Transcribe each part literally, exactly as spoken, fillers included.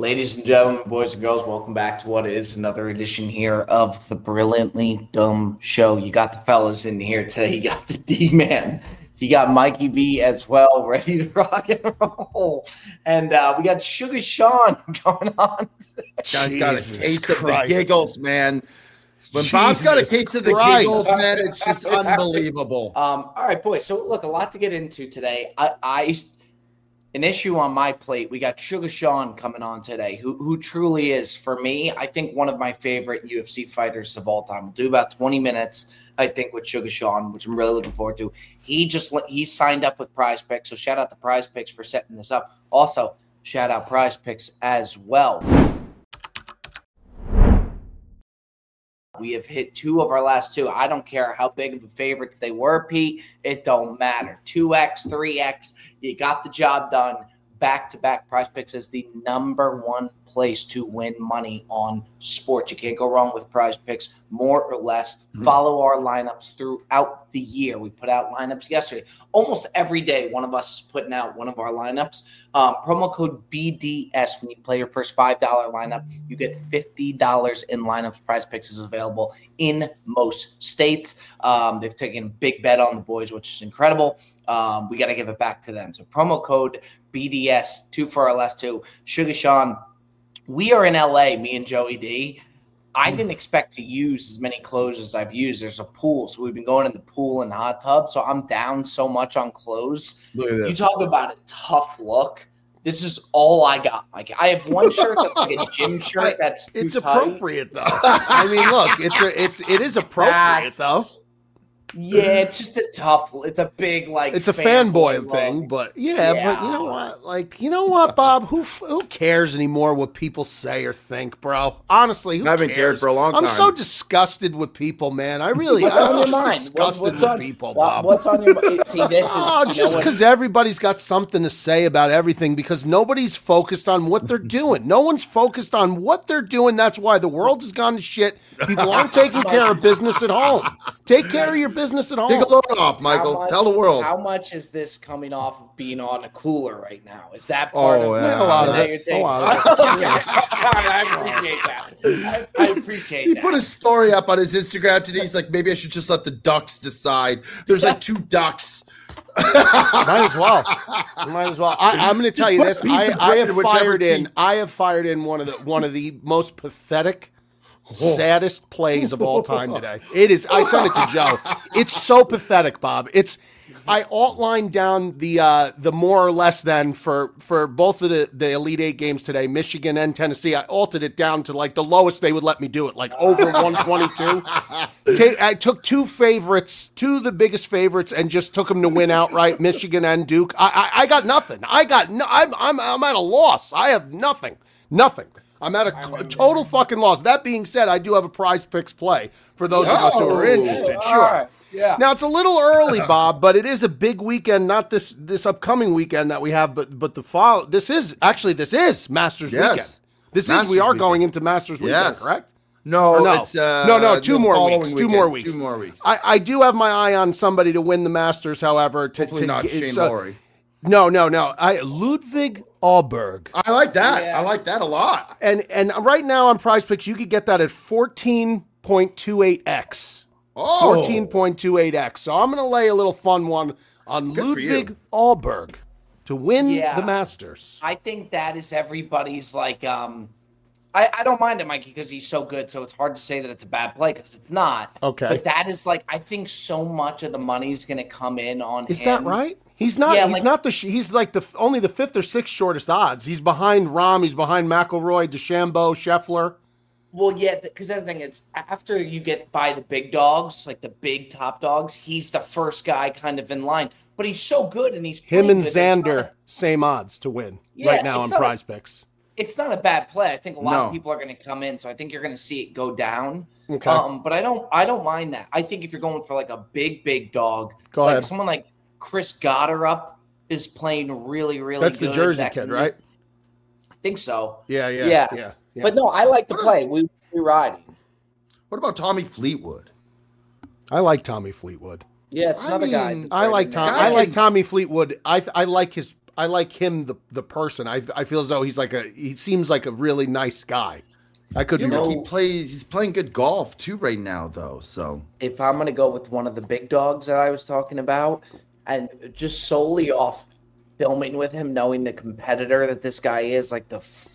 Ladies and gentlemen, boys and girls, welcome back to what is another edition here of the Brilliantly Dumb Show. You got the fellas in here today. You got the D-Man. You got Mikey V as well, ready to rock and roll. And uh, we got Sugar Sean going on today. Guy's got a case Christ. of the giggles, man. When Jesus Bob's got a case of the Christ. giggles, man, it's just unbelievable. Um, all right, boys. So, look, a lot to get into today. I, I An issue on my plate. We got Sugar Sean coming on today, who who truly is, for me, I think one of my favorite U F C fighters of all time. We'll do about twenty minutes, I think, with Sugar Sean, which I'm really looking forward to. He just he signed up with Prize Picks, so shout out to Prize Picks for setting this up. Also, shout out Prize Picks as well. We have hit two of our last two. I don't care how big of the favorites they were, Pete. It don't matter. two X, three X, you got the job done. Back-to-back Prize Picks is the number one place to win money on sports. You can't go wrong with Prize Picks, more or less. Mm-hmm. Follow our lineups throughout the year. We put out lineups yesterday. Almost every day, one of us is putting out one of our lineups. Um, promo code B D S, when you play your first five dollars lineup, you get fifty dollars in lineups. Prize Picks is available in most states. Um, they've taken a big bet on the boys, which is incredible. Um, we got to give it back to them. So promo code B D S, two for our last two. Sugar Sean, we are in L A, me and Joey D. I didn't expect to use as many clothes as I've used. There's a pool, so we've been going in the pool and hot tub, so I'm down so much on clothes. Look at this. You talk about a tough look. This is all I got. Like, I have one shirt that's like a gym shirt that's too It's tight. appropriate though. I mean, look, it's a, it's it is appropriate That's- though. Yeah, it's just a tough. It's a big like. It's a fanboy look. thing, but yeah, Yeah. but you know what? Like, you know what, Bob? Who who cares anymore what people say or think, bro? Honestly, who I haven't cares? cared for a long I'm time. so disgusted with people, man. I really, What's I'm on your just mind? disgusted What- what's with on people, what- Bob. What's on your mind? See, this is Oh, you just know what? because everybody's got something to say about everything, because nobody's focused on what they're doing. No one's focused on what they're doing. That's why the world has gone to shit. People aren't taking care of business at home. Take care of your business at home. Take a load off, How Michael. much- Tell the world. How much is this coming off of being on a cooler right now? Is that part Oh, of yeah. it? A lot of that it. you're A taking? lot of it. I appreciate that. I, I appreciate He that. put a story up on his Instagram today. He's like, maybe I should just let the ducks decide. There's like two ducks. Might as well. Might as well. I, I'm going to tell you put a this. piece I, of I bread have in whichever fired in. team. I have fired in one of the one of the most pathetic, saddest plays of all time today. It is. I sent it to Joe. It's so pathetic, Bob. It's. I outlined down the uh, the more or less then for for both of the, the Elite Eight games today, Michigan and Tennessee. I altered it down to like the lowest they would let me do it, like over one twenty-two. Take, I took two favorites, two of the biggest favorites, and just took them to win outright, Michigan and Duke. I, I, I got nothing. I got no, I'm I'm I'm at a loss. I have nothing, nothing. I'm at a cl- total fucking loss. That being said, I do have a Prize Picks play for those of us who are Oh, interested. all Sure. right. Yeah. Now it's a little early, Bob, but it is a big weekend. Not this this upcoming weekend that we have, but but the fall. This is actually this is Masters Yes. weekend. This Masters is we are weekend. going into Masters weekend, Yes. correct? No, Or no, it's uh, no, no, two the more following weeks. Two weekend. more weeks. Two more weeks. I, I do have my eye on somebody to win the Masters, however. To, Hopefully to not get- Shane so- Lowry. No, no, no. I Ludwig Ahlberg. I like that. Yeah. I like that a lot. And and right now on Prize Picks, you could get that at fourteen point two eight x. Oh, fourteen point two eight x. So I'm going to lay a little fun one on Good for you. Ludwig Ahlberg to win Yeah. the Masters. I think that is everybody's like. um I, I don't mind it, Mikey, because he's so good. So it's hard to say that it's a bad play because it's not. Okay. But that is like, I think so much of the money is going to come in on Is him. that right? He's not. Yeah, he's like- not the. sh- He's like the only the fifth or sixth shortest odds. He's behind Rahm. He's behind McIlroy, DeChambeau, Scheffler. Well, yeah, because the other thing is, after you get by the big dogs, like the big top dogs, he's the first guy kind of in line. But he's so good, and he's Him playing and good. It's not Xander, a- same odds to win Yeah, right now on it's not a- Prize Picks. It's not a bad play. I think a lot No. of people are going to come in, so I think you're going to see it go down. Okay. Um, but I don't, I don't mind that. I think if you're going for like a big, big dog, Go like ahead. someone like Chris Gotterup is playing really, really That's good. the Jersey That kid, can- right? I think so. Yeah, yeah, Yeah. yeah. yeah. But no, I like the play. We we riding. What about Tommy Fleetwood? I like Tommy Fleetwood. Yeah, it's I another guy. mean, that's I right like in Tom. there. Guy I like can- Tommy Fleetwood. I I like his I like him the the person. I I feel as though he's like a he seems like a really nice guy. I could You be know, wrong. he plays. He's playing good golf too right now, though. So If I'm going to go with one of the big dogs that I was talking about, and just solely off filming with him, knowing the competitor that this guy is, like the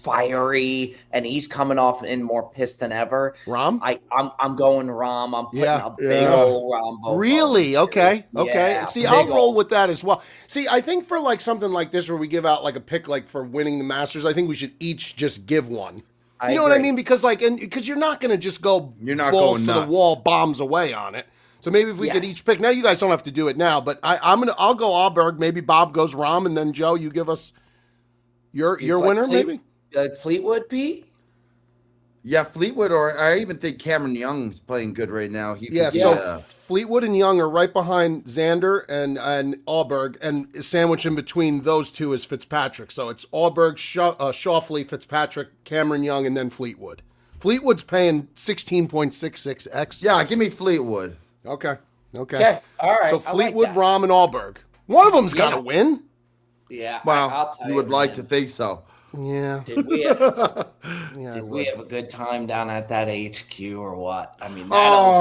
fiery, and he's coming off in more pissed than ever. Rom? I, I'm I'm going Rom. I'm putting Yeah. a big Yeah. old Rom. Really? Okay. Okay. Yeah, See, big I'll roll old. with that as well. See, I think for like something like this where we give out like a pick like for winning the Masters, I think we should each just give one. I You know what I agree. mean? Because like, and because you're not going to just go You're not balls going for the nuts. wall, bombs away on it. So maybe if we could Yes. each pick. Now you guys don't have to do it now, but I, I'm gonna I'll go Alberg. Maybe Bob goes Rom, and then Joe, you give us your your like winner. Fleet- Maybe. Uh, Fleetwood, Pete? yeah, Fleetwood, or I even think Cameron Young's playing good right now. He Yeah. could be, So uh, Fleetwood and Young are right behind Xander and and Alberg, and sandwiched in between those two is Fitzpatrick. So it's Alberg, Shaw, uh, Schauffele, Fitzpatrick, Cameron Young, and then Fleetwood. Fleetwood's paying sixteen point six six x. yeah, give me Fleetwood. Okay. Okay. Okay, all right. So I like Fleetwood, that. Rom, and Alberg. One of them's got to Yeah. win. Yeah, Well, I, I'll tell you would like to man. think so. Yeah. Did we have, Yeah. I did would. we have a good time down at that H Q or what? I mean, that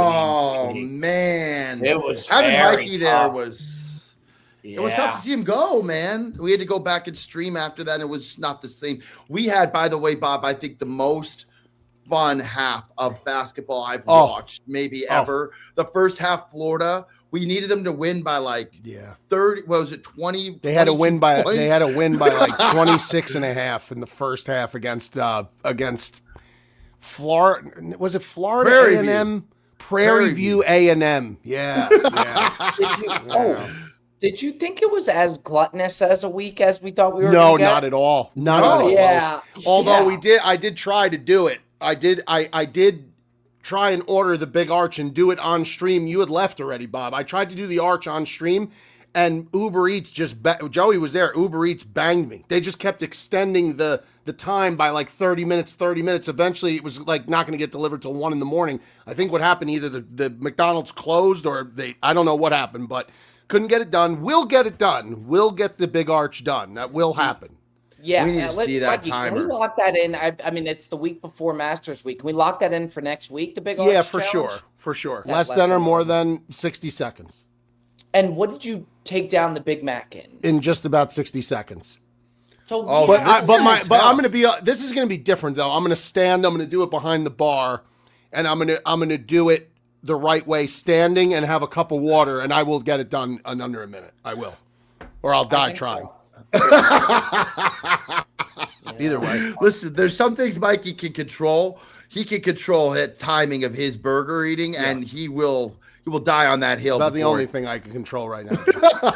Oh opening, man, it was having very Mikey there tough. was. yeah. It was tough to see him go, man. We had to go back and stream after that. And it was not the same. We had, by the way, Bob, I think the most fun half of basketball I've Oh. watched, maybe Oh. ever. The first half, Florida, we needed them to win by like Yeah. thirty. What was it, twenty? They had to win by points? they had to win by like twenty-six and a half in the first half against uh against Florida. Was it Florida Prairie A and M? Prairie, Prairie View A and M. Yeah. Yeah. Did you, oh, did you think it was as gluttonous as a week as we thought we were? No, gonna get? not at all. Not No. even close. Yeah. Although yeah. we did, I did try to do it. I did. I I did try and order the big arch and do it on stream. You had left already, Bob. I tried to do the arch on stream, and Uber Eats just ba- Joey was there. Uber Eats banged me. They just kept extending the the time by like thirty minutes, thirty minutes. Eventually, it was like not going to get delivered till one in the morning. I think what happened, either the, the McDonald's closed or they, I don't know what happened, but couldn't get it done. We'll get it done. We'll get the big arch done. That will happen. Yeah, We need uh, to let- see that Mikey, Can we timer. lock that in? I, I mean, it's the week before Masters week. Can we lock that in for next week? The big Yeah, Arch for Challenge? sure. For sure. That Less less than or than more one. than sixty seconds. And what did you take down the Big Mac in? In just about sixty seconds. So, Oh, yeah, But this I, is but my gonna but tell. I'm going to be uh, this is going to be different though. I'm going to stand, I'm going to do it behind the bar, and I'm going to I'm going to do it the right way, standing, and have a cup of water, and I will get it done in under a minute. I will. Or I'll die think trying. so. Either way. Listen, there's some things Mikey can control. He can control the timing of his burger eating, and he will he will die on that hill. About the before only it- thing I can control right now.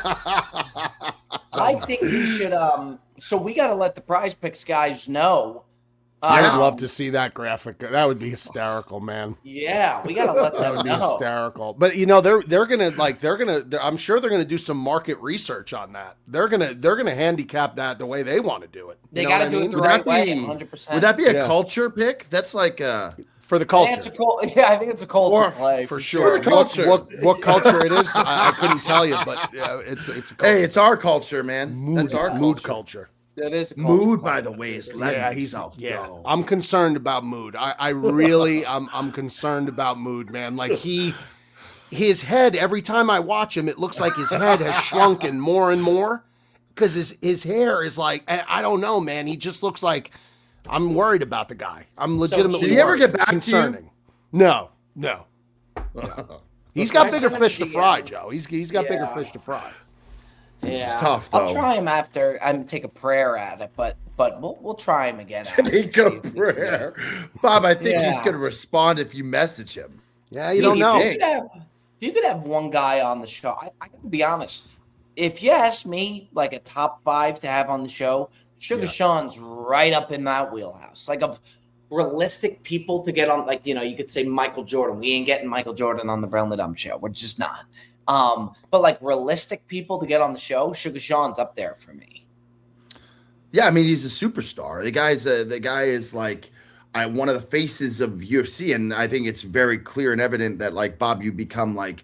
I think we should. Um, so we got to let the Prize Picks guys know. I would um, love to see that graphic. That would be hysterical, man. Yeah, we got to let That them would be know. hysterical. But you know, they're they're gonna like they're gonna. They're, I'm sure they're gonna do some market research on that. They're gonna they're gonna handicap that the way they want to do it. You They know got what to I do mean? it the Would right that way. be- one hundred percent. Would that be a Yeah. culture pick? That's like uh for the Yeah, culture. it's a cult. Yeah, I think it's a culture Or- play For for, sure. For the culture. What, what, what culture it is, I, I couldn't tell you, but yeah, it's it's a culture. hey, it's our culture, man. mood, That's our mood culture. culture. That is a culture Mood, play. by the way, is letting Yeah, he's himself yeah. go. I'm concerned about mood. I, I really, I'm I'm concerned about mood, man. Like he, his head. Every time I watch him, it looks like his head has shrunken more and more because his his hair is like I, I don't know, man. He just looks like I'm worried about the guy. I'm legitimately. Did he ever worried. get It's back to you? concerning. No, no. no. He's got I bigger sent him fish to the, fry, um, Joe. He's he's got bigger yeah. fish to fry. Yeah, It's tough, I'll though. try him after. I'm take a prayer at it, but but we'll we'll try him again. after. Take a prayer, Bob. I think Yeah. he's going to respond if you message him. Yeah, you If don't you know. could have, if you could have one guy on the show, I, I gotta be honest. If you ask me, like a top five to have on the show, Sugar Yeah. Sean's right up in that wheelhouse. Like of realistic people to get on, like you know, you could say Michael Jordan. We ain't getting Michael Jordan on the Brown the Dumb show. We're just not. Um, but like realistic people to get on the show, Sugar Sean's up there for me. Yeah, I mean he's a superstar. The guy's a, the guy is like I, one of the faces of U F C, and I think it's very clear and evident that like Bob, you become like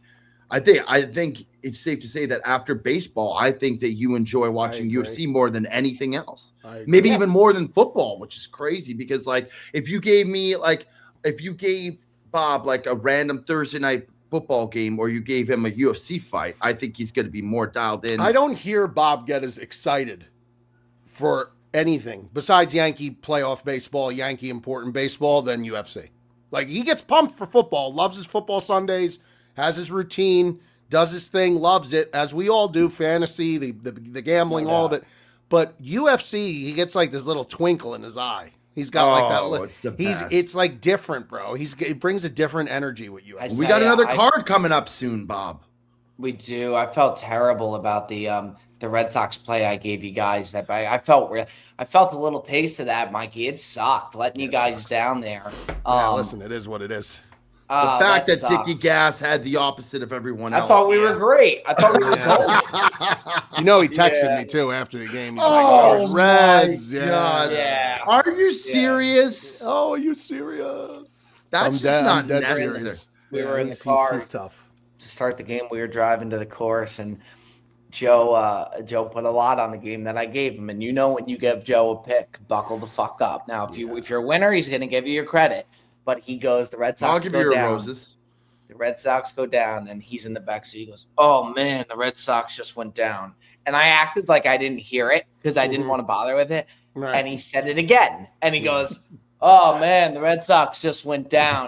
I think I think it's safe to say that after baseball, I think that you enjoy watching U F C more than anything else. Maybe even more than football, which is crazy because like if you gave me like if you gave Bob like a random Thursday night football game or you gave him a U F C fight, I think he's going to be more dialed in. I don't hear Bob get as excited for anything besides Yankee playoff baseball, Yankee important baseball than U F C. Like he gets pumped for football, loves his football Sundays, has his routine, does his thing, loves it, as we all do, fantasy, the the, the gambling, oh, yeah. all of it. But U F C, he gets like this little twinkle in his eye. He's got oh, like that. Li- it's the he's best. It's like different, bro. He's it brings a different energy with U F C. We got another I, card coming up soon, Bob. We do. I felt terrible about the um the Red Sox play I gave you guys. That I, I felt real. I felt a little taste of that, Mikey. It sucked letting you guys sucks. down there. Um, yeah, listen, it is what it is. The uh, fact that, that Dickie Gas had the opposite of everyone else. I thought we yeah. were great. I thought we were yeah. You know, he texted yeah. me too after the game. He's oh, like, oh, Reds. My God. Yeah. Are you serious? Yeah. Oh, are you serious? That's I'm just dead, not dead necessary. Serious. We yeah, were in the car he's, he's tough. to start the game. We were driving to the course, and Joe uh, Joe put a lot on the game that I gave him. And you know when you give Joe a pick, buckle the fuck up. Now, if, you, yeah. if you're a winner, he's going to give you your credit. But he goes, the Red Sox I'll give go you your down. Roses. The Red Sox go down, and he's in the back seat. He goes, oh, man, the Red Sox just went down. And I acted like I didn't hear it because I didn't mm-hmm. want to bother with it. Right. And he said it again. And he yeah. goes, oh, man, the Red Sox just went down.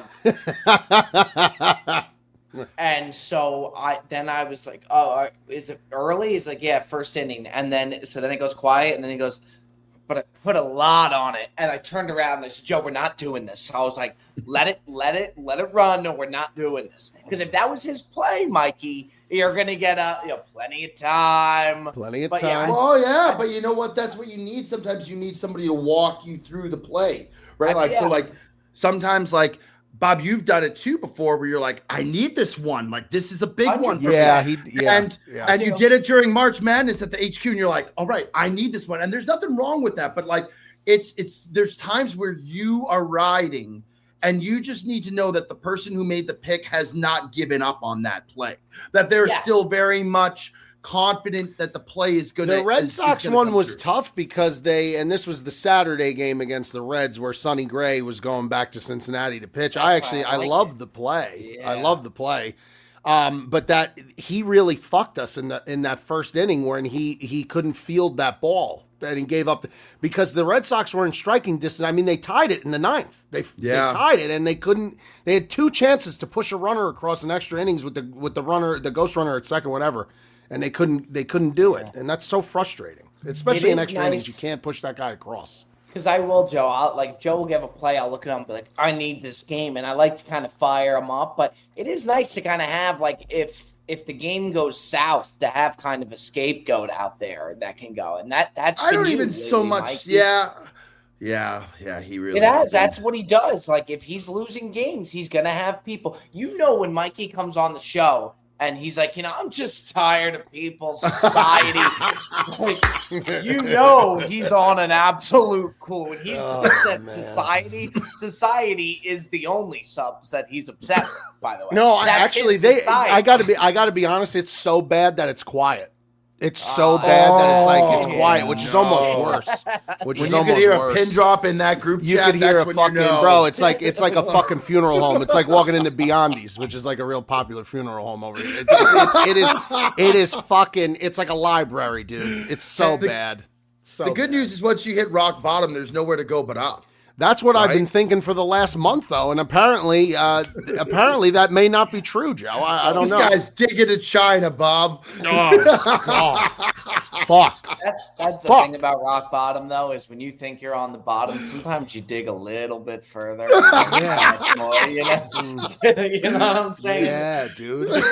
And so I then I was like, oh, is it early? He's like, yeah, first inning. And then so then it goes quiet, and then he goes, but I put a lot on it. And I turned around and I said, Joe, we're not doing this. So I was like, let it, let it, let it run. No, we're not doing this. Because if that was his play, Mikey, you're going to get a, you know, plenty of time. Plenty of but time. Yeah, well, yeah, but you know what? That's what you need. Sometimes you need somebody to walk you through the play, right? Like, yeah. so like sometimes like, Bob, you've done it too before where you're like, I need this one. Like, this is a big one. For yeah, he, yeah. And, yeah. and you did it during March Madness at the H Q, and you're like, all right, I need this one. And there's nothing wrong with that. But, like, it's, it's, there's times where you are riding, and you just need to know that the person who made the pick has not given up on that play, that they're yes. still very much confident that the play is going to. The Red is, Sox is one was through. tough because they, and this was the Saturday game against the Reds where Sonny Gray was going back to Cincinnati to pitch. I actually, I, like I loved the play. Yeah. I loved the play. Um, but that he really fucked us in the in that first inning when he he couldn't field that ball and he gave up the, because the Red Sox were in striking distance. I mean, they tied it in the ninth. They yeah. they tied it and they couldn't. They had two chances to push a runner across an extra innings with the with the runner, the ghost runner at second, whatever. And they couldn't they couldn't do it. And that's so frustrating. Especially in extra nice. innings, you can't push that guy across. Because I will, Joe. I'll, like, Joe will give a play, I'll look at him and be like, I need this game. And I like to kind of fire him up. But it is nice to kind of have, like, if if the game goes south, to have kind of a scapegoat out there that can go. And that that's I don't you, even really, so much. Mikey. Yeah. Yeah. Yeah. He really It has. That's what he does. Like, if he's losing games, he's going to have people. You know, when Mikey comes on the show, and he's like, you know, I'm just tired of people's society. Like, you know, he's on an absolute cool. When he's oh, that man. society, society is the only subs that he's upset with. By the way, no, That's actually, they. Society. I got to be. I got to be honest. It's so bad that it's quiet. It's so uh, bad oh, that it's like it's quiet, which is almost worse. Which when is you almost could hear worse. a pin drop in that group you chat, could hear that's a fucking you know. bro. It's like it's like a fucking funeral home. It's like walking into Beyondi's, which is like a real popular funeral home over here. It's, it's, it's, it is it is fucking. It's like a library, dude. It's so the, bad. So the good bad. news is once you hit rock bottom, there's nowhere to go but up. That's what right? I've been thinking for the last month, though, and apparently, uh, apparently that may not be true, Joe. I, I don't this know. This guy's digging to China, Bob. Oh, God. Fuck. That, that's the Fuck. thing about rock bottom, though, is when you think you're on the bottom, sometimes you dig a little bit further. Yeah. More, you, know? You know what I'm saying? Yeah, dude. Like,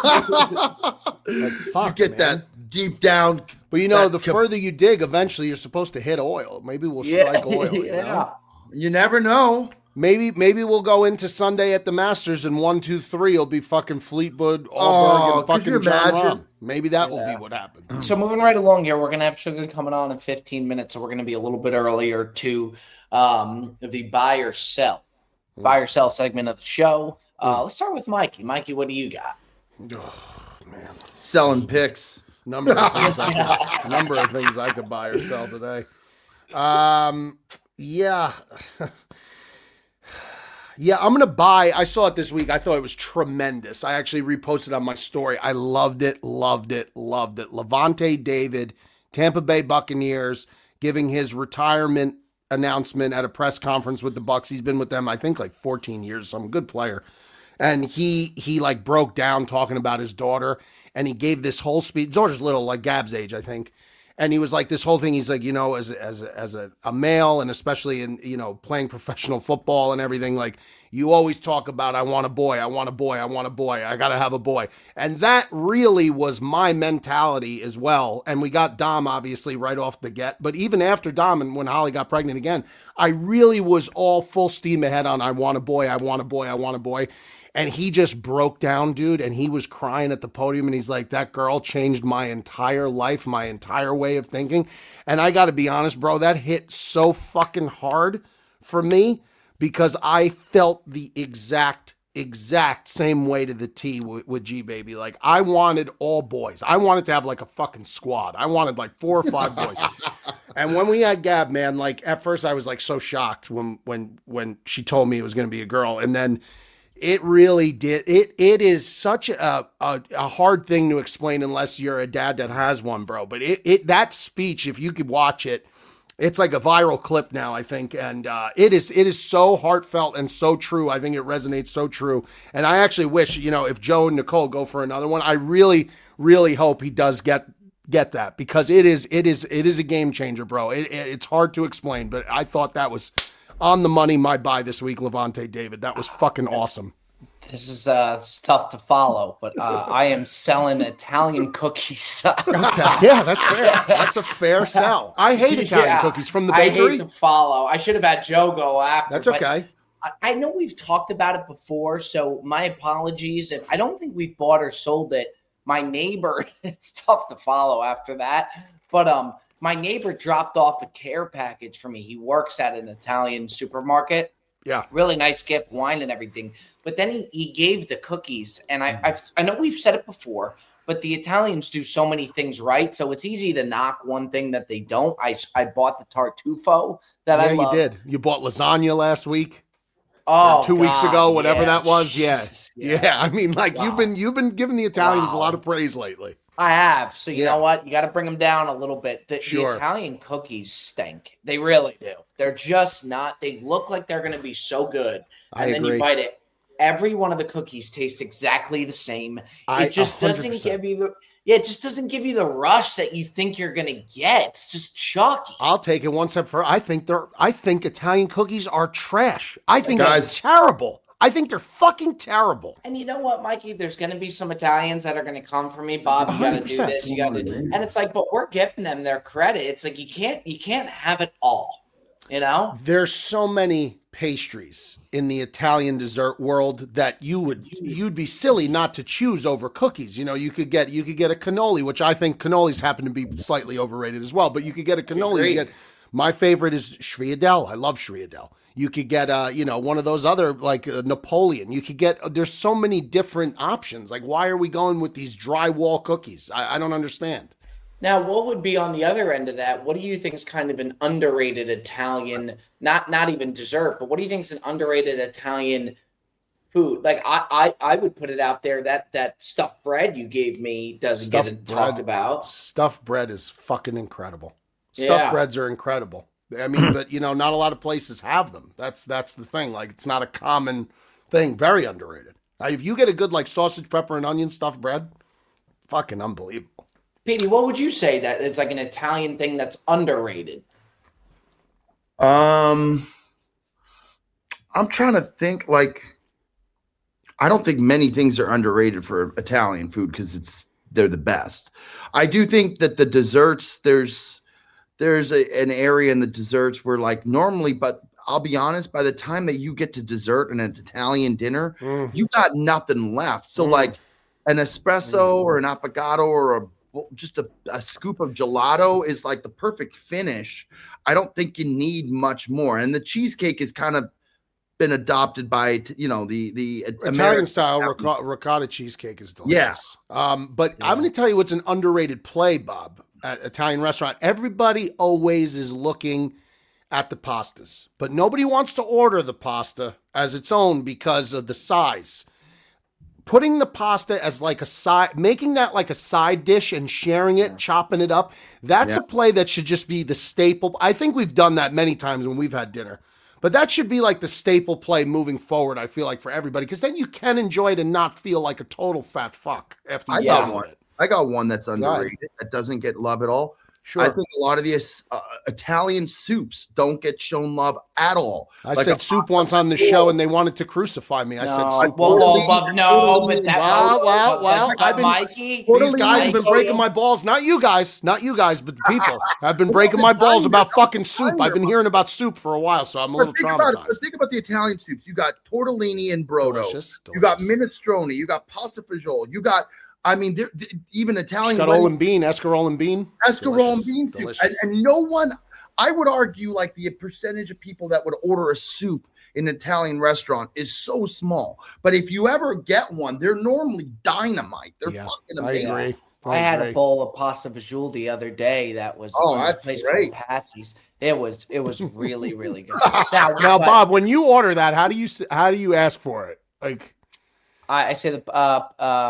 fuck, you get man. that deep down. But you know, the com- further you dig, eventually you're supposed to hit oil. Maybe we'll yeah. strike oil. You yeah. know? You never know. Maybe maybe we'll go into Sunday at the Masters and one, two, three will be fucking Fleetwood, Allberg, oh, and fucking John Rahm. Maybe that yeah. will be what happens. So moving right along here, we're gonna have Sugar coming on in fifteen minutes, so we're gonna be a little bit earlier to um, the buy or sell, mm. buy or sell segment of the show. Uh, mm. Let's start with Mikey. Mikey, what do you got? Oh, man. Selling picks. Number of things I could, number of things I could buy or sell today. Um, yeah. Yeah, I'm going to buy. I saw it this week. I thought it was tremendous. I actually reposted on my story. I loved it, loved it, loved it. Lavonte David, Tampa Bay Buccaneers, giving his retirement announcement at a press conference with the Bucs. He's been with them, I think, like fourteen years. Some good player. And he, he like broke down talking about his daughter, and he gave this whole speech. George's little, like Gab's age, I think. And he was like, this whole thing, he's like, you know, as as as a, a male, and especially in, you know, playing professional football and everything, like, you always talk about, I want a boy, I want a boy, I want a boy, I got to have a boy. And that really was my mentality as well. And we got Dom, obviously, right off the get. But even after Dom and when Holly got pregnant again, I really was all full steam ahead on, I want a boy, I want a boy, I want a boy. And he just broke down, dude, and he was crying at the podium, and he's like, that girl changed my entire life, my entire way of thinking. And I got to be honest, bro, that hit so fucking hard for me because I felt the exact, exact same way to the T with, with G-Baby. Like, I wanted all boys. I wanted to have, like, a fucking squad. I wanted, like, four or five boys. And when we had Gab, man, like, at first I was, like, so shocked when when when she told me it was going to be a girl. And then it really did. It it is such a, a a hard thing to explain unless you're a dad that has one, bro. But it it that speech, if you could watch it, it's like a viral clip now, I think, and uh, it is it is so heartfelt and so true. I think it resonates so true. And I actually wish, you know, if Joe and Nicole go for another one, I really really hope he does get get that because it is it is it is a game changer, bro. It, it, it's hard to explain, but I thought that was on the money, my buy this week, Lavonte David. That was fucking awesome. This is uh, it's tough to follow, but uh, I am selling Italian cookies. Okay. Yeah, that's fair. That's a fair sell. I hate Italian yeah, cookies from the bakery. I hate to follow. I should have had Joe go after. That's okay. I, I know we've talked about it before, so my apologies. If I don't think we've bought or sold it, my neighbor, it's tough to follow after that, but um. My neighbor dropped off a care package for me. He works at an Italian supermarket. Yeah. Really nice gift, wine and everything. But then he, he gave the cookies. And I I've, I know we've said it before, but the Italians do so many things right. So it's easy to knock one thing that they don't. I, I bought the tartufo that yeah, I love. You did. You bought lasagna last week. Oh, or two God, weeks ago, whatever yeah. that was. Yeah. yeah. Yeah. I mean, like wow. you've been you've been giving the Italians wow. a lot of praise lately. I have. So you yeah. know what? You got to bring them down a little bit. The, sure. the Italian cookies stink. They really do. They're just not. They look like they're going to be so good. And I then agree. you bite it. Every one of the cookies tastes exactly the same. I, it just one hundred percent. Doesn't give you the yeah, it just doesn't give you the rush that you think you're going to get. It's just chalky. I'll take it one step further. I think they're I think Italian cookies are trash. I think Guys. they're terrible. I think they're fucking terrible. And you know what, Mikey? There's going to be some Italians that are going to come for me. Bob, you got to do this. You got to, and it's like, but we're giving them their credit. It's like you can't, you can't have it all. You know, there's so many pastries in the Italian dessert world that you would you'd be silly not to choose over cookies. You know, you could get you could get a cannoli, which I think cannolis happen to be slightly overrated as well. But you could get a cannoli. You get, my favorite is Sfriadel. I love Sfriadel. You could get, uh, you know, one of those other, like uh, Napoleon. You could get, uh, there's so many different options. Like, why are we going with these drywall cookies? I, I don't understand. Now, what would be on the other end of that? What do you think is kind of an underrated Italian, not not even dessert, but what do you think is an underrated Italian food? Like, I I, I would put it out there that that stuffed bread you gave me doesn't stuffed get bread, talked about. Stuffed bread is fucking incredible. Stuffed yeah. breads are incredible. I mean, but, you know, not a lot of places have them. That's that's the thing. Like, it's not a common thing. Very underrated. Now, if you get a good, like, sausage, pepper, and onion stuffed bread, fucking unbelievable. Petey, what would you say that it's like an Italian thing that's underrated? Um, I'm trying to think, like, I don't think many things are underrated for Italian food because it's they're the best. I do think that the desserts, there's... There's a, an area in the desserts where, like, normally, but I'll be honest, by the time that you get to dessert and an Italian dinner, mm. you got nothing left. So, mm. like, an espresso mm. or an affogato or a, just a, a scoop of gelato is, like, the perfect finish. I don't think you need much more. And the cheesecake is kind of been adopted by, you know, the the Italian American style ricotta, ricotta cheesecake is delicious. Yeah. Um, but yeah. I'm going to tell you what's an underrated play, Bob, at Italian restaurant. Everybody always is looking at the pastas, but nobody wants to order the pasta as its own because of the size. Putting the pasta as like a side, making that like a side dish and sharing it, yeah. chopping it up, that's yeah. a play that should just be the staple. I think we've done that many times when we've had dinner. But that should be like the staple play moving forward, I feel like, for everybody, because then you can enjoy it and not feel like a total fat fuck after you I got one. It. I got one that's underrated that doesn't get love at all. Sure. I think a lot of these uh, Italian soups don't get shown love at all. I like said soup once on the show, and they wanted to crucify me. I no, said soup. Well, well, well, no, but that well, well, well I've been, Mikey, these guys have been breaking my balls. Not you guys, not you guys, but the people. I've been breaking my balls about fucking soup. I've been hearing about soup for a while, so I'm a little traumatized. About, let's think about the Italian soups. You got tortellini and brodo. Delicious, delicious. You got minestrone. You got pasta fagioli. You got. I mean, they're, they're, even Italian. Escarole and bean, escarole and bean, escarole and bean, too. And, and no one, I would argue, like the percentage of people that would order a soup in an Italian restaurant is so small. But if you ever get one, they're normally dynamite. They're yeah, fucking amazing. I, agree. I, I had agree. a bowl of pasta fagioli the other day. That was oh, that's place great. Patsy's. It was it was really really good. now, now but, Bob, when you order that, how do you how do you ask for it? Like, I, I say the uh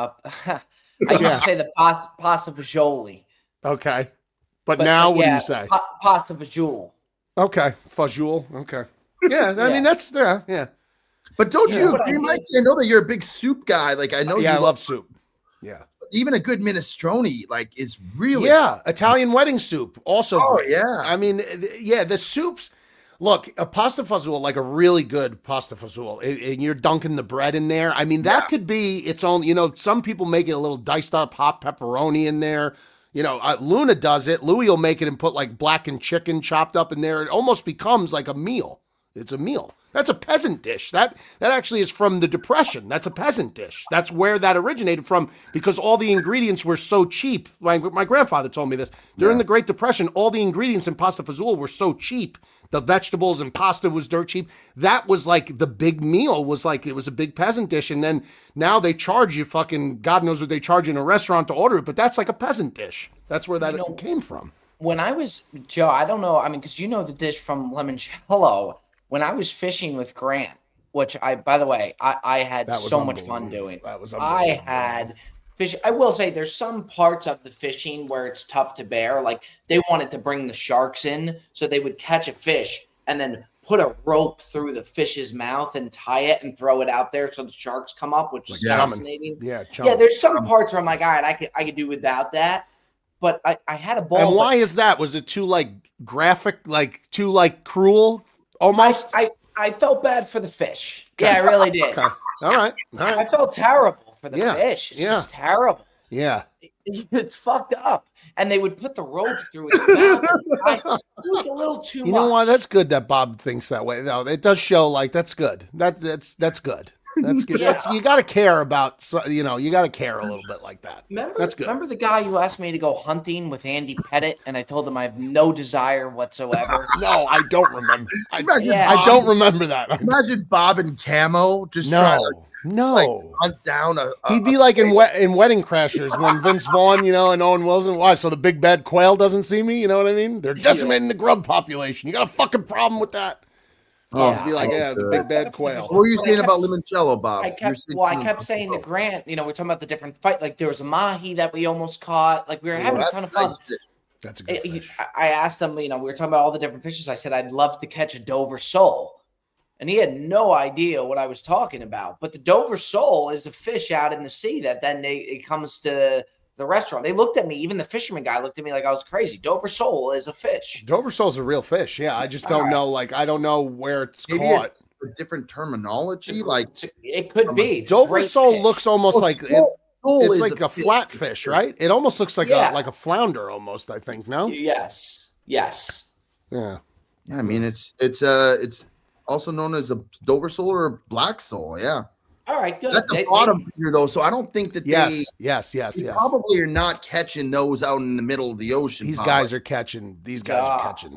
uh. I used yeah. to say the pasta, pasta fagioli. Okay. But, but now, what yeah, do you say? Pa- pasta fagioli. Okay. Fagioli. Okay. Yeah. I yeah. mean, that's, yeah. Yeah. But don't yeah, you agree, Mike? I know that you're a big soup guy. Like, I know yeah, you I love soup. Yeah. Even a good minestrone, like, is really. Yeah. Italian wedding soup. Also oh, great. yeah. I mean, yeah, the soups. Look, a pasta fagioli, like a really good pasta fagioli, and you're dunking the bread in there. I mean, that yeah. could be its own, you know, some people make it a little diced up hot pepperoni in there. You know, uh, Luna does it. Louis will make it and put like blackened chicken chopped up in there. It almost becomes like a meal. It's a meal. That's a peasant dish. That that actually is from the Depression. That's a peasant dish. That's where that originated from because all the ingredients were so cheap. My, my grandfather told me this. During yeah. the Great Depression, all the ingredients in pasta fagioli were so cheap. The vegetables and pasta was dirt cheap. That was like the big meal was like, it was a big peasant dish. And then now they charge you fucking, God knows what they charge you in a restaurant to order it, but that's like a peasant dish. That's where that you know, came from. When I was, Joe, I don't know. I mean, because you know the dish from Limoncello. When I was fishing with Grant, which I, by the way, I, I had so much fun doing. That was I had fish. I will say there's some parts of the fishing where it's tough to bear. Like they wanted to bring the sharks in, so they would catch a fish and then put a rope through the fish's mouth and tie it and throw it out there so the sharks come up, which is like fascinating. Yeah, yeah. There's some parts where I'm like, all right, I could I could do without that. But I, I had a bowl. And why is that? Was it too like graphic, like too like cruel? Almost. I, I, I felt bad for the fish. Yeah, I really did. Okay. All right. All right. I felt terrible for the yeah. fish. It's yeah. just terrible. Yeah. It, it's fucked up. And they would put the rope through its mouth. I, it was a little too you much. You know why? That's good that Bob thinks that way. No, it does show like that's good. That that's that's good. That's good. Yeah. That's, you got to care about, you know, you got to care a little bit like that. Remember, That's good. Remember the guy who asked me to go hunting with Andy Pettit, and I told him I have no desire whatsoever? No, I don't remember. I, yeah. I don't remember that. Imagine Bob in camo just no, trying to no. like, hunt down a, a He'd be like in we- in Wedding Crashers when Vince Vaughn, you know, and Owen Wilson. Why? So the big bad quail doesn't see me? You know what I mean? They're decimating the grub population. You got a fucking problem with that? Oh, yeah. Be like, yeah, the big bad quail. What were you saying about limoncello, Bob? I kept, well, I kept saying to Grant, you know, we're talking about the different fight. Like there was a mahi that we almost caught. Like we were oh, having a ton of fun. Nice that's a good it, fish. I asked him, you know, we were talking about all the different fishes. I said, I'd love to catch a Dover sole. And he had no idea what I was talking about. But the Dover sole is a fish out in the sea that then they, it comes to the restaurant. They looked at me, even the fisherman guy looked at me like I was crazy. Dover sole is a fish. Dover sole is a real fish. Yeah, I just don't right. know. Like, I don't know where it's Maybe caught. It's a different terminology. Like it could be. Dover sole fish. looks almost oh, like sole, it, it's like a, a flat fish, fish, right? It almost looks like yeah. a like a flounder, almost. I think. No. Yes. Yes. Yeah. Yeah. I mean, it's it's uh it's also known as a Dover sole or a black sole. Yeah. All right, good. That's a they, bottom they, feeder, though, so I don't think that yes, they yes, yes, they yes. probably are not catching those out in the middle of the ocean. These Bob. guys are catching. These guys uh, are catching.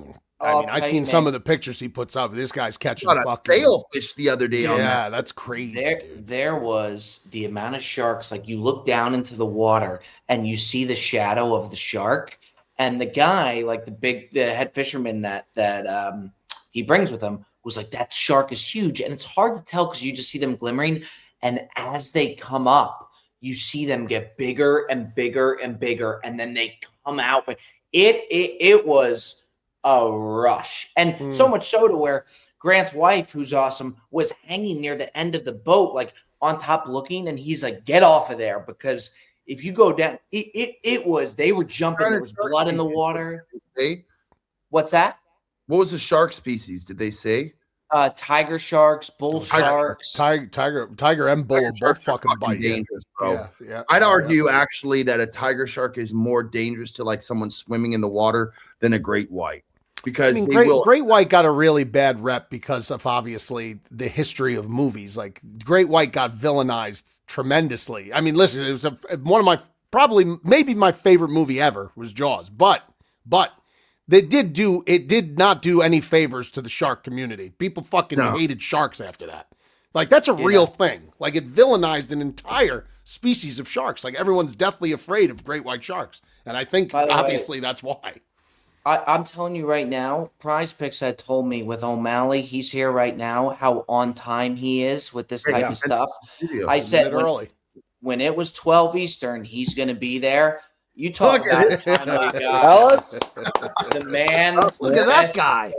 I mean, I seen some of the pictures he puts up. This guy's catching a sailfish the other day. Yeah, on that. that's crazy. There, dude. there was the amount of sharks. Like you look down into the water and you see the shadow of the shark, and the guy, like the big, the head fisherman that that um, he brings with him, was like, "That shark is huge," and it's hard to tell because you just see them glimmering, and as they come up, you see them get bigger and bigger and bigger, and then they come out. It it it was a rush. And mm. so much so to where Grant's wife, who's awesome, was hanging near the end of the boat, like on top looking, and he's like, get off of there, because if you go down, it it, it was, they were jumping, there was blood in the water. What's that? What was the shark species? Did they say? Uh, tiger sharks, bull tiger, sharks. Tiger, tiger, tiger and bull tiger both fucking bite. Dangerous, bro. Yeah, yeah. I'd argue yeah. actually that a tiger shark is more dangerous to like someone swimming in the water than a great white. Because I mean, they great, will- great white got a really bad rep because of obviously the history of movies. Like great white got villainized tremendously. I mean, listen, it was a, one of my probably maybe my favorite movie ever was Jaws, but but they did do it did not do any favors to the shark community. People fucking no. hated sharks after that. Like that's a yeah. real thing. Like it villainized an entire species of sharks. Like everyone's deathly afraid of great white sharks, and I think obviously way, that's why. I, I'm telling you right now, Prize Picks had told me with O'Malley, he's here right now, how on time he is with this type yeah, of stuff. I said when, early. when it was twelve Eastern, he's going to be there. You talk look about a timely guy. The man. Oh, look at that guy.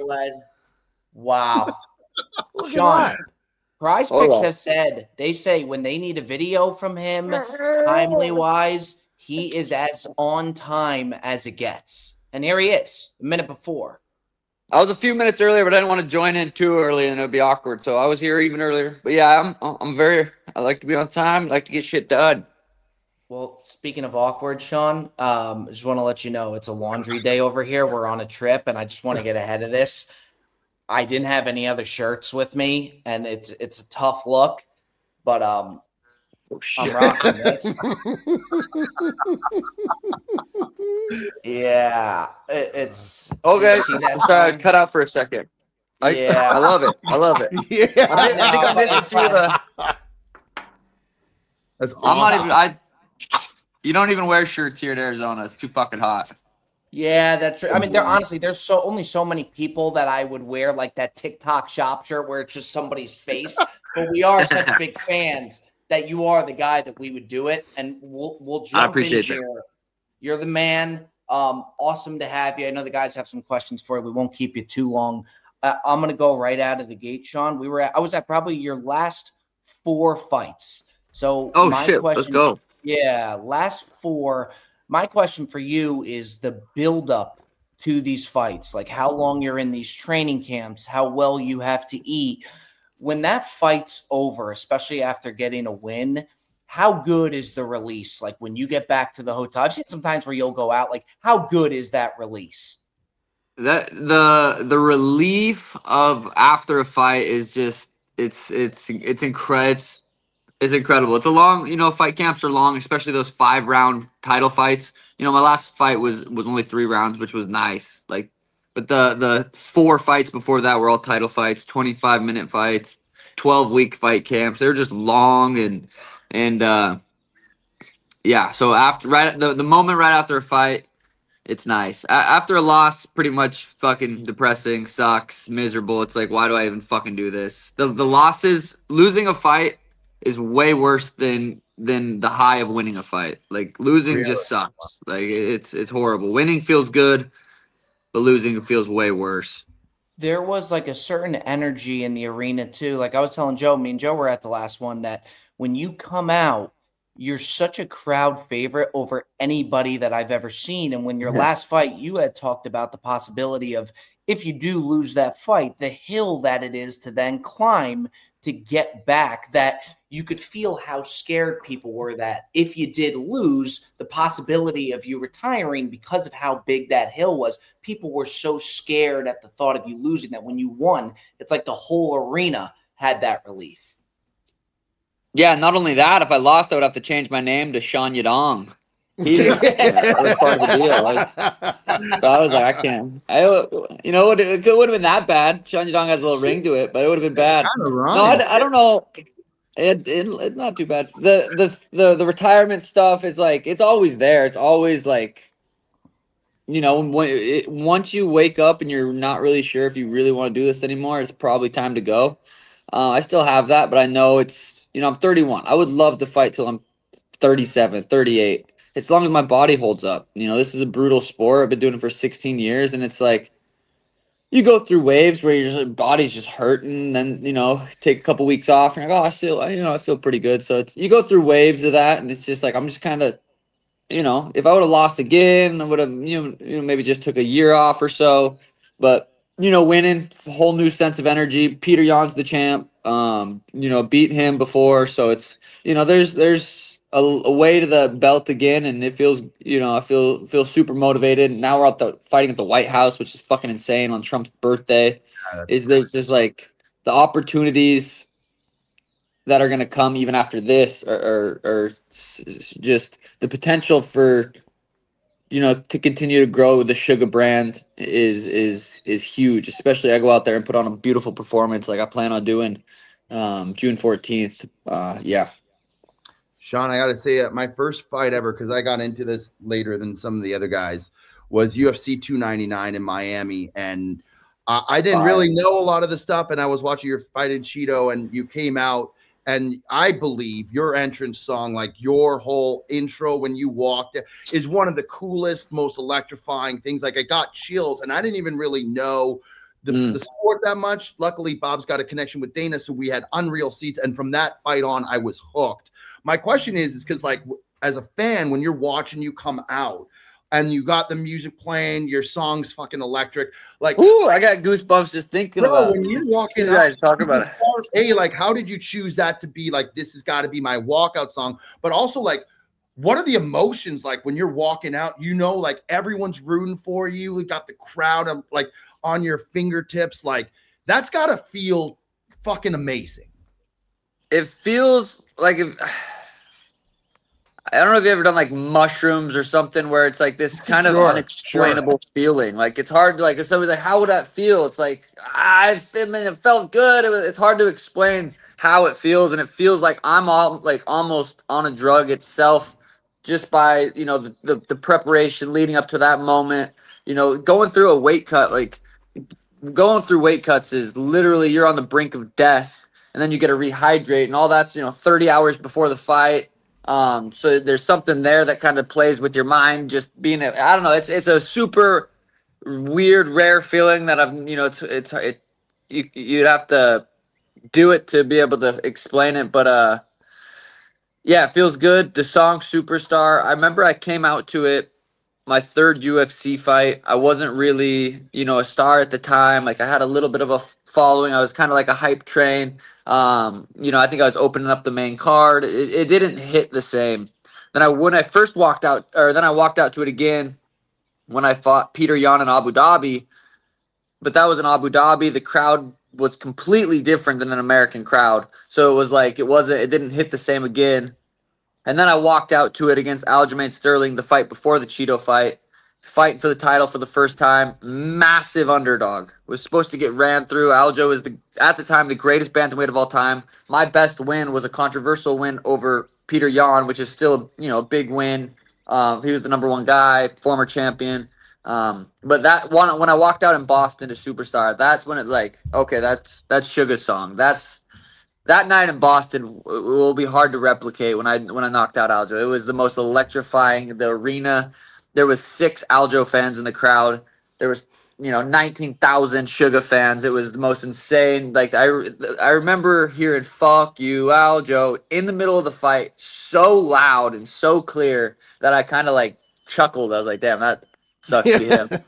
Wow. Sean, Prize Picks have said, they say when they need a video from him, timely-wise, he is as on time as it gets. And here he is, a minute before. I was a few minutes earlier, but I didn't want to join in too early, and it would be awkward. So I was here even earlier. But yeah, I'm I'm very. I like to be on time. I like to get shit done. Well, speaking of awkward, Sean, um, I just want to let you know it's a laundry day over here. We're on a trip, and I just want to get ahead of this. I didn't have any other shirts with me, and it's it's a tough look, but um. Oh, I'm rocking this. Yeah, it, it's okay. I'm sorry, cut out for a second. I, yeah, I love it. I love it. Yeah, I, I think I'm missing two of the. That's awesome. I'm not even. I. You don't even wear shirts here in Arizona. It's too fucking hot. Yeah, that's true. I mean, there honestly, there's so only so many people that I would wear like that TikTok shop shirt where it's just somebody's face. But we are such big fans that you are the guy that we would do it, and we'll we'll jump I appreciate in here. You're the man. Um, awesome to have you. I know the guys have some questions for you. We won't keep you too long. Uh, I'm going to go right out of the gate, Sean. We were at, I was at probably your last four fights. So oh my shit, question, let's go. Yeah, last four. My question for you is the buildup to these fights, like how long you're in these training camps, how well you have to eat. When that fight's over, especially after getting a win, how good is the release? Like when you get back to the hotel, I've seen sometimes where you'll go out, like how good is that release? That the the relief of after a fight is just it's it's it's incredible. It's, it's incredible. It's a long, you know, fight camps are long, especially those five round title fights. You know, my last fight was was only three rounds, which was nice. Like, but the the four fights before that were all title fights, twenty-five minute fights, twelve week fight camps. They were just long and and uh, yeah. So after right the the moment right after a fight, it's nice. A- after a loss, pretty much fucking depressing, sucks, miserable. It's like, why do I even fucking do this? The the losses, losing a fight is way worse than than the high of winning a fight. Like losing really? just sucks. Like it's it's horrible. Winning feels good, but losing feels way worse. There was like a certain energy in the arena too. Like I was telling Joe, me and Joe were at the last one, that when you come out, you're such a crowd favorite over anybody that I've ever seen. And when your yeah. last fight, you had talked about the possibility of, if you do lose that fight, the hill that it is to then climb to get back, that you could feel how scared people were that if you did lose, the possibility of you retiring because of how big that hill was, people were so scared at the thought of you losing that when you won, it's like the whole arena had that relief. Yeah, not only that, if I lost, I would have to change my name to Sean Yadong. Heated. Yeah, that was part of the deal. Like, so I was like, I can't. I, you know, it, it would have been that bad. Sean Yudong has a little ring to it, but it would have been bad. No, I, I don't know. It, it it's not too bad. The, the the the retirement stuff is like it's always there. It's always like, you know, when it, once you wake up and you're not really sure if you really want to do this anymore, it's probably time to go. Uh, I still have that, but I know it's, you know, I'm thirty-one. I would love to fight till I'm thirty-seven, thirty-eight. As long as my body holds up. You know, this is a brutal sport. I've been doing it for sixteen years, and it's like you go through waves where your body's just hurting, then, you know, take a couple weeks off, and you're like, oh, I still, you know, I feel pretty good. So it's, you go through waves of that, and it's just like, I'm just kind of, you know, if I would have lost again, I would have, you know, you know, maybe just took a year off or so. But, you know, winning, a whole new sense of energy. Peter Yan's the champ. Um, you know, beat him before. So it's, you know, there's, there's, A, a way to the belt again, and it feels, you know, I feel feel super motivated. Now we're out the fighting at the White House, which is fucking insane on Trump's birthday. Is there's just like the opportunities that are gonna come even after this, or, or, or just the potential for, you know, to continue to grow the Suga brand is is is huge. Especially I go out there and put on a beautiful performance like I plan on doing um, June fourteenth. Uh, yeah. Sean, I got to say that my first fight ever, because I got into this later than some of the other guys, was U F C two ninety-nine in Miami. And uh, I didn't Fine. really know a lot of the stuff. And I was watching your fight in Cheeto, and you came out. And I believe your entrance song, like your whole intro when you walked, is one of the coolest, most electrifying things. Like I got chills, and I didn't even really know the, mm. the sport that much. Luckily, Bob's got a connection with Dana, so we had unreal seats. And from that fight on, I was hooked. My question is, is because like as a fan, when you're watching you come out and you got the music playing, your song's fucking electric. Like, ooh, I got goosebumps just thinking bro, about when you're walking you guys talk about it. Hey, like, how did you choose that to be like, this has got to be my walkout song? But also, like, what are the emotions like when you're walking out? You know, like everyone's rooting for you. We got the crowd um, like on your fingertips. Like, that's got to feel fucking amazing. It feels like if, I don't know if you've ever done like mushrooms or something where it's like this kind sure, of unexplainable sure. feeling. Like it's hard to like, if somebody's like, how would that feel? It's like, I, I mean, it felt good. It was, it's hard to explain how it feels. And it feels like I'm all like almost on a drug itself just by, you know, the, the, the preparation leading up to that moment, you know, going through a weight cut, like going through weight cuts is literally, you're on the brink of death. And then you get to rehydrate, and all that's, you know, thirty hours before the fight. Um, so there's something there that kind of plays with your mind, just being, a, I don't know, it's it's a super weird, rare feeling that I've, you know, it's it's it you you'd have to do it to be able to explain it, but uh, yeah, it feels good. The song Superstar, I remember I came out to it my third U F C fight. I wasn't really, you know, a star at the time. Like I had a little bit of a following. I was kind of like a hype train. Um, you know, I think I was opening up the main card. It, it didn't hit the same. Then I when I first walked out, or then I walked out to it again when I fought Peter Yan in Abu Dhabi. But that was in Abu Dhabi. The crowd was completely different than an American crowd. So it was like it wasn't. It didn't hit the same again. And then I walked out to it against Aljamain Sterling, the fight before the Cheeto fight, fighting for the title for the first time. Massive underdog. Was supposed to get ran through. Aljo is, the at the time, the greatest bantamweight of all time. My best win was a controversial win over Peter Yan, which is still, you know, a big win. Um, he was the number one guy, former champion. Um, but that one, when I walked out in Boston to Superstar, that's when it like, okay, that's that's Suga's song. That's That night in Boston will be hard to replicate when I when I knocked out Aljo. It was the most electrifying. The arena, there was six Aljo fans in the crowd. There was, you know, nineteen thousand Suga fans. It was the most insane. Like I, I remember hearing "fuck you, Aljo" in the middle of the fight, so loud and so clear that I kind of like chuckled. I was like, "Damn, that sucks to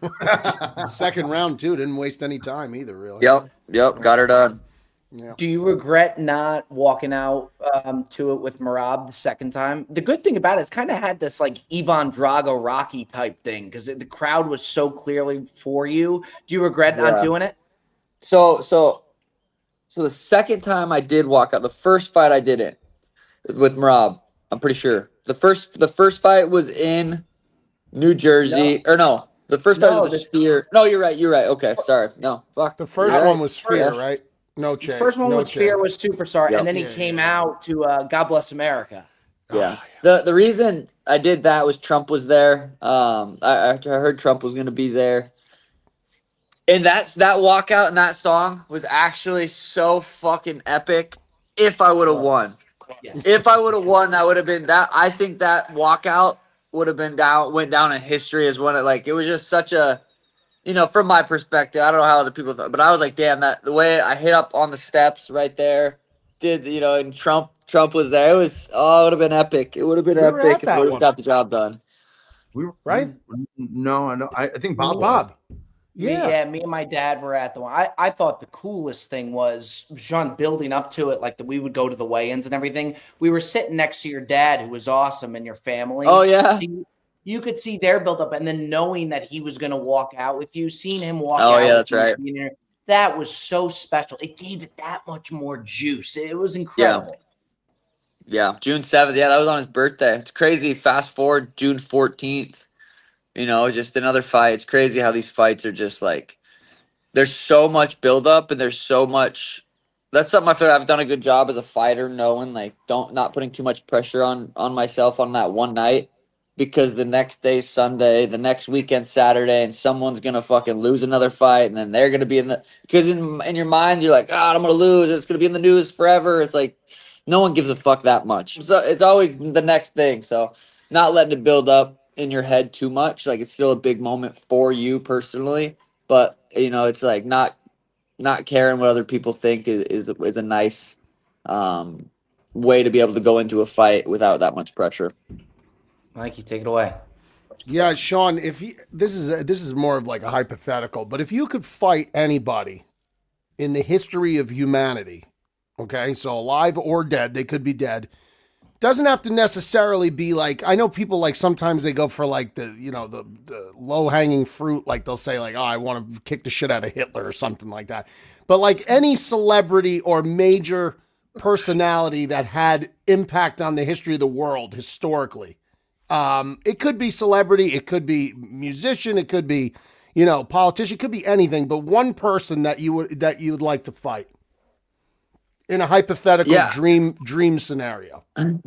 him." Second round too, didn't waste any time either. Really. Yep. Yep. Got her done. Yeah. Do you regret not walking out um, to it with Merab the second time? The good thing about it, it's kind of had this like Ivan Drago Rocky type thing because the crowd was so clearly for you. Do you regret yeah. not doing it? So, so, so the second time I did walk out, the first fight I did it with Merab, I'm pretty sure. The first the first fight was in New Jersey. No. Or no, the first fight no, was the Sphere. No, you're right. You're right. Okay, sorry. No, fuck. The first right. one was Sphere, right? No His chance. first one no was Sphere, was Superstar, Yep. and then he Yeah, came yeah. out to uh, God Bless America. Yeah. Oh, yeah. The the reason I did that was Trump was there. Um, I, I heard Trump was going to be there. And that's that walkout and that song was actually so fucking epic. If I would have won, Yes. if I would have won, that would have been that. I think that walkout would have been down, went down in history as one of like it was just such a, you know, from my perspective. I don't know how other people thought, but I was like, damn, that the way I hit up on the steps right there, did you know? And Trump, Trump was there. It was oh, it would have been epic. It would have been We were at epic if that we would one. have got the job done. We were Right? we- no, I know. I, I think Bob. Bob. was. Me- Yeah. yeah, me and my dad were at the one. I, I thought the coolest thing was, Sean, building up to it, like that we would go to the weigh-ins and everything. We were sitting next to your dad, who was awesome, and your family. Oh yeah. So you, you could see their build-up, and then knowing that he was going to walk out with you, seeing him walk Oh, out. yeah, with that's you, right. being there, that was so special. It gave it that much more juice. It was incredible. Yeah, June seventh. Yeah, that was on his birthday. It's crazy. Fast forward June fourteenth. You know, just another fight. It's crazy how these fights are just like there's so much buildup and there's so much. That's something I feel like I've done a good job as a fighter, knowing like don't not putting too much pressure on on myself on that one night, because the next day Sunday, the next weekend Saturday, and someone's gonna fucking lose another fight, and then they're gonna be in the because in in your mind you're like, ah, I'm gonna lose. It's gonna be in the news forever. It's like no one gives a fuck that much. So it's always the next thing. So not letting it build up in your head too much. Like it's still a big moment for you personally, but you know it's like not not caring what other people think is is, is a nice um, way to be able to go into a fight without that much pressure. Mikey, take it away. Yeah, Sean, if you, this is a, this is more of like a hypothetical, but if you could fight anybody in the history of humanity, okay, so alive or dead, they could be dead. Doesn't have to necessarily be like, I know people like sometimes they go for like the, you know, the, the low hanging fruit. Like they'll say like, oh, I want to kick the shit out of Hitler or something like that. But like any celebrity or major personality that had impact on the history of the world historically. Um, it could be celebrity, it could be musician, it could be, you know, politician, it could be anything, but one person that you would that you would like to fight in a hypothetical Yeah. dream dream scenario.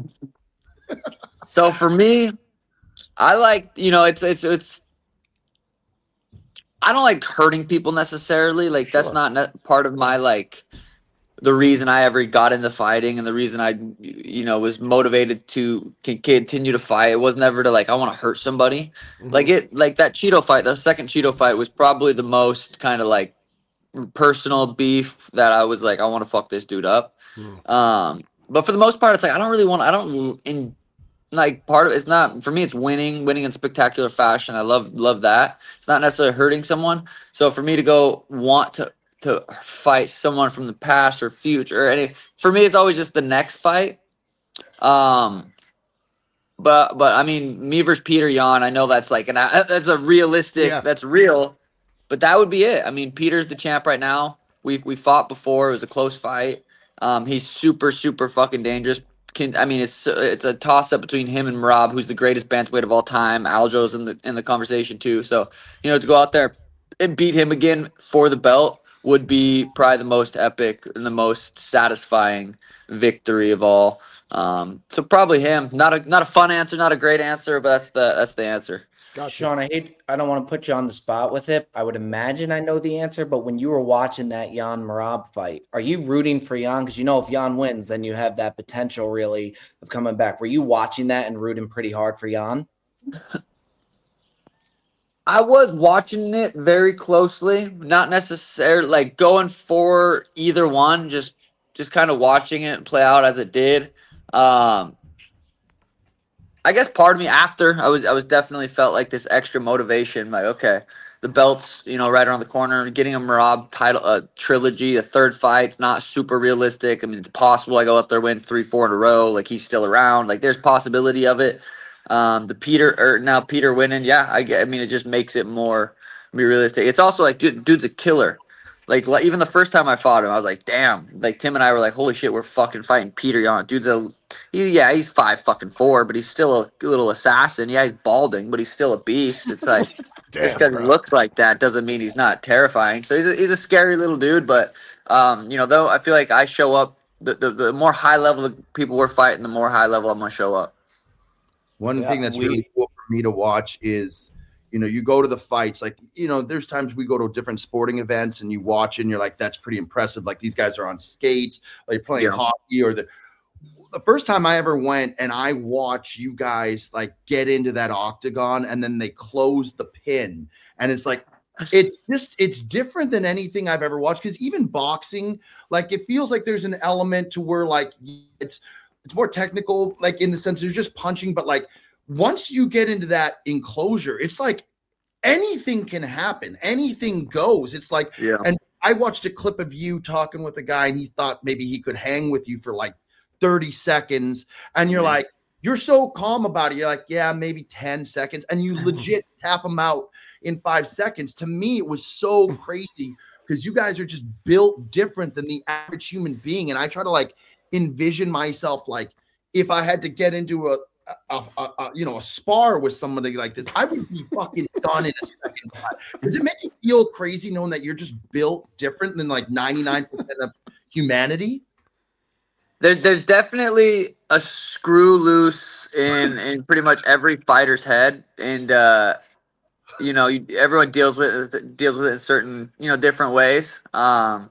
So for me, I like, you know, it's it's it's I don't like hurting people necessarily. Like that's Sure. not ne- part of my like the reason I ever got into fighting and the reason I, you know, was motivated to, to continue to fight. It was never to like, I want to hurt somebody. Mhm. Like it, like that Cheeto fight, the second Cheeto fight was probably the most kind of like personal beef that I was like, I want to fuck this dude up. Mm. Um, but for the most part, it's like, I don't really want, I don't in like part of it's not for me. It's winning, winning in spectacular fashion. I love, love that. It's not necessarily hurting someone. So for me to go want to, to fight someone from the past or future or any for me it's always just the next fight. Um but but I mean me versus Peter Yan, I know that's like an that's a realistic Yeah. that's real, but that would be it. I mean Peter's the champ right now. We've we fought before, it was a close fight. Um he's super super fucking dangerous. Can I mean it's it's a toss up between him and Merab, who's the greatest bantamweight of all time. Aljo's in the in the conversation too. So, you know, to go out there and beat him again for the belt would be probably the most epic and the most satisfying victory of all. Um, so probably him. Not a not a fun answer, not a great answer, but that's the that's the answer. Gotcha. Sean, I hate. I don't want to put you on the spot with it. I would imagine I know the answer, but when you were watching that Jan Merab fight, are you rooting for Jan? Because you know if Jan wins, then you have that potential really of coming back. Were you watching that and rooting pretty hard for Jan? I was watching it very closely, not necessarily like going for either one, just just kind of watching it play out as it did. Um, I guess part of me after I was I was definitely felt like this extra motivation, like okay, the belt's you know right around the corner, getting a Merab title, a trilogy, a third fight's not super realistic. I mean, it's possible I go up there win three, four in a row, like he's still around, like there's possibility of it. Um, the Peter or now Peter winning, yeah, I, I mean it just makes it more be realistic. It's also like dude, dude's a killer. Like, like even the first time I fought him, I was like, damn. Like Tim and I were like, holy shit, we're fucking fighting Peter Yan. Dude's a, he, yeah, he's five fucking four, but he's still a little assassin. Yeah, he's balding, but he's still a beast. It's like Damn, just because he looks like that doesn't mean he's not terrifying. So he's a, he's a scary little dude. But um, you know, though I feel like I show up. The, the, the more high level the people we're fighting, the more high level I'm gonna show up. One Yeah, thing that's we, really cool for me to watch is, you know, you go to the fights, like, you know, there's times we go to different sporting events and you watch and you're like, that's pretty impressive. Like these guys are on skates, like you're playing Yeah. hockey, or the the first time I ever went and I watched you guys like get into that octagon and then they close the pin. And it's like, it's just, it's different than anything I've ever watched. Cause even boxing, like it feels like there's an element to where like it's, it's more technical, like in the sense you're just punching, but like once you get into that enclosure, it's like anything can happen. Anything goes. It's like, Yeah. and I watched a clip of you talking with a guy and he thought maybe he could hang with you for like thirty seconds. And you're Yeah. like, you're so calm about it. You're like, yeah, maybe ten seconds. And you legit tap him out in five seconds. To me, it was so crazy because you guys are just built different than the average human being. And I try to like envision myself, like if I had to get into a, a, a, a you know, a spar with somebody like this, I would be fucking done in a second. Does it make you feel crazy knowing that you're just built different than like ninety-nine percent of humanity? There, there's definitely a screw loose in in pretty much every fighter's head, and uh, you know, you, everyone deals with it, deals with it in certain, you know, different ways. Um,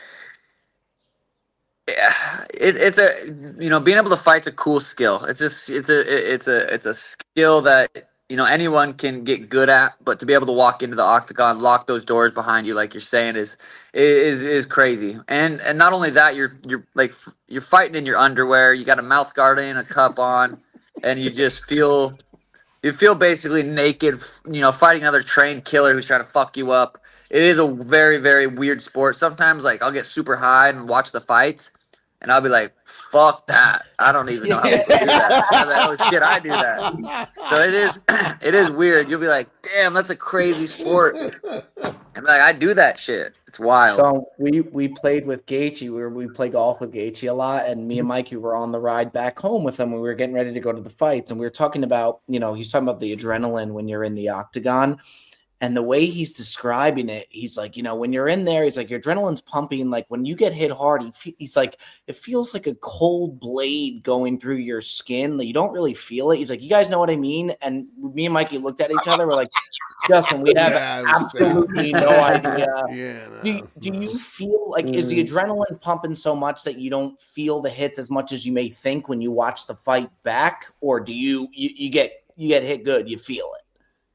yeah, it, it's a, you know, being able to fight's a cool skill. It's just it's a it's a it's a skill that, you know, anyone can get good at, but to be able to walk into the octagon, lock those doors behind you, like you're saying, is is is crazy. And and not only that, you're you're like you're fighting in your underwear. You got a mouth guard in, a cup on, and you just feel you feel basically naked. You know, fighting another trained killer who's trying to fuck you up. It is a very very weird sport. Sometimes like I'll get super high and watch the fights, and I'll be like, fuck that. I don't even know how to do that. I'm like, oh shit, I do that. So it is it is weird. You'll be like, damn, that's a crazy sport. I'm like, I do that shit. It's wild. So we we played with Gaethje. We were, we play golf with Gaethje a lot, and me and Mikey were on the ride back home with him. We were getting ready to go to the fights, and we were talking about, you know, he's talking about the adrenaline when you're in the octagon. And the way he's describing it, he's like, you know, when you're in there, he's like, your adrenaline's pumping. Like when you get hit hard, he fe- he's like, it feels like a cold blade going through your skin. Like, you don't really feel it. He's like, you guys know what I mean? And me and Mikey looked at each other. We're like, Justin, we have Yeah, I was absolutely no idea. Yeah, no, Do, do no. you feel like, is the adrenaline pumping so much that you don't feel the hits as much as you may think when you watch the fight back? Or do you, you, you get, you get hit good, you feel it?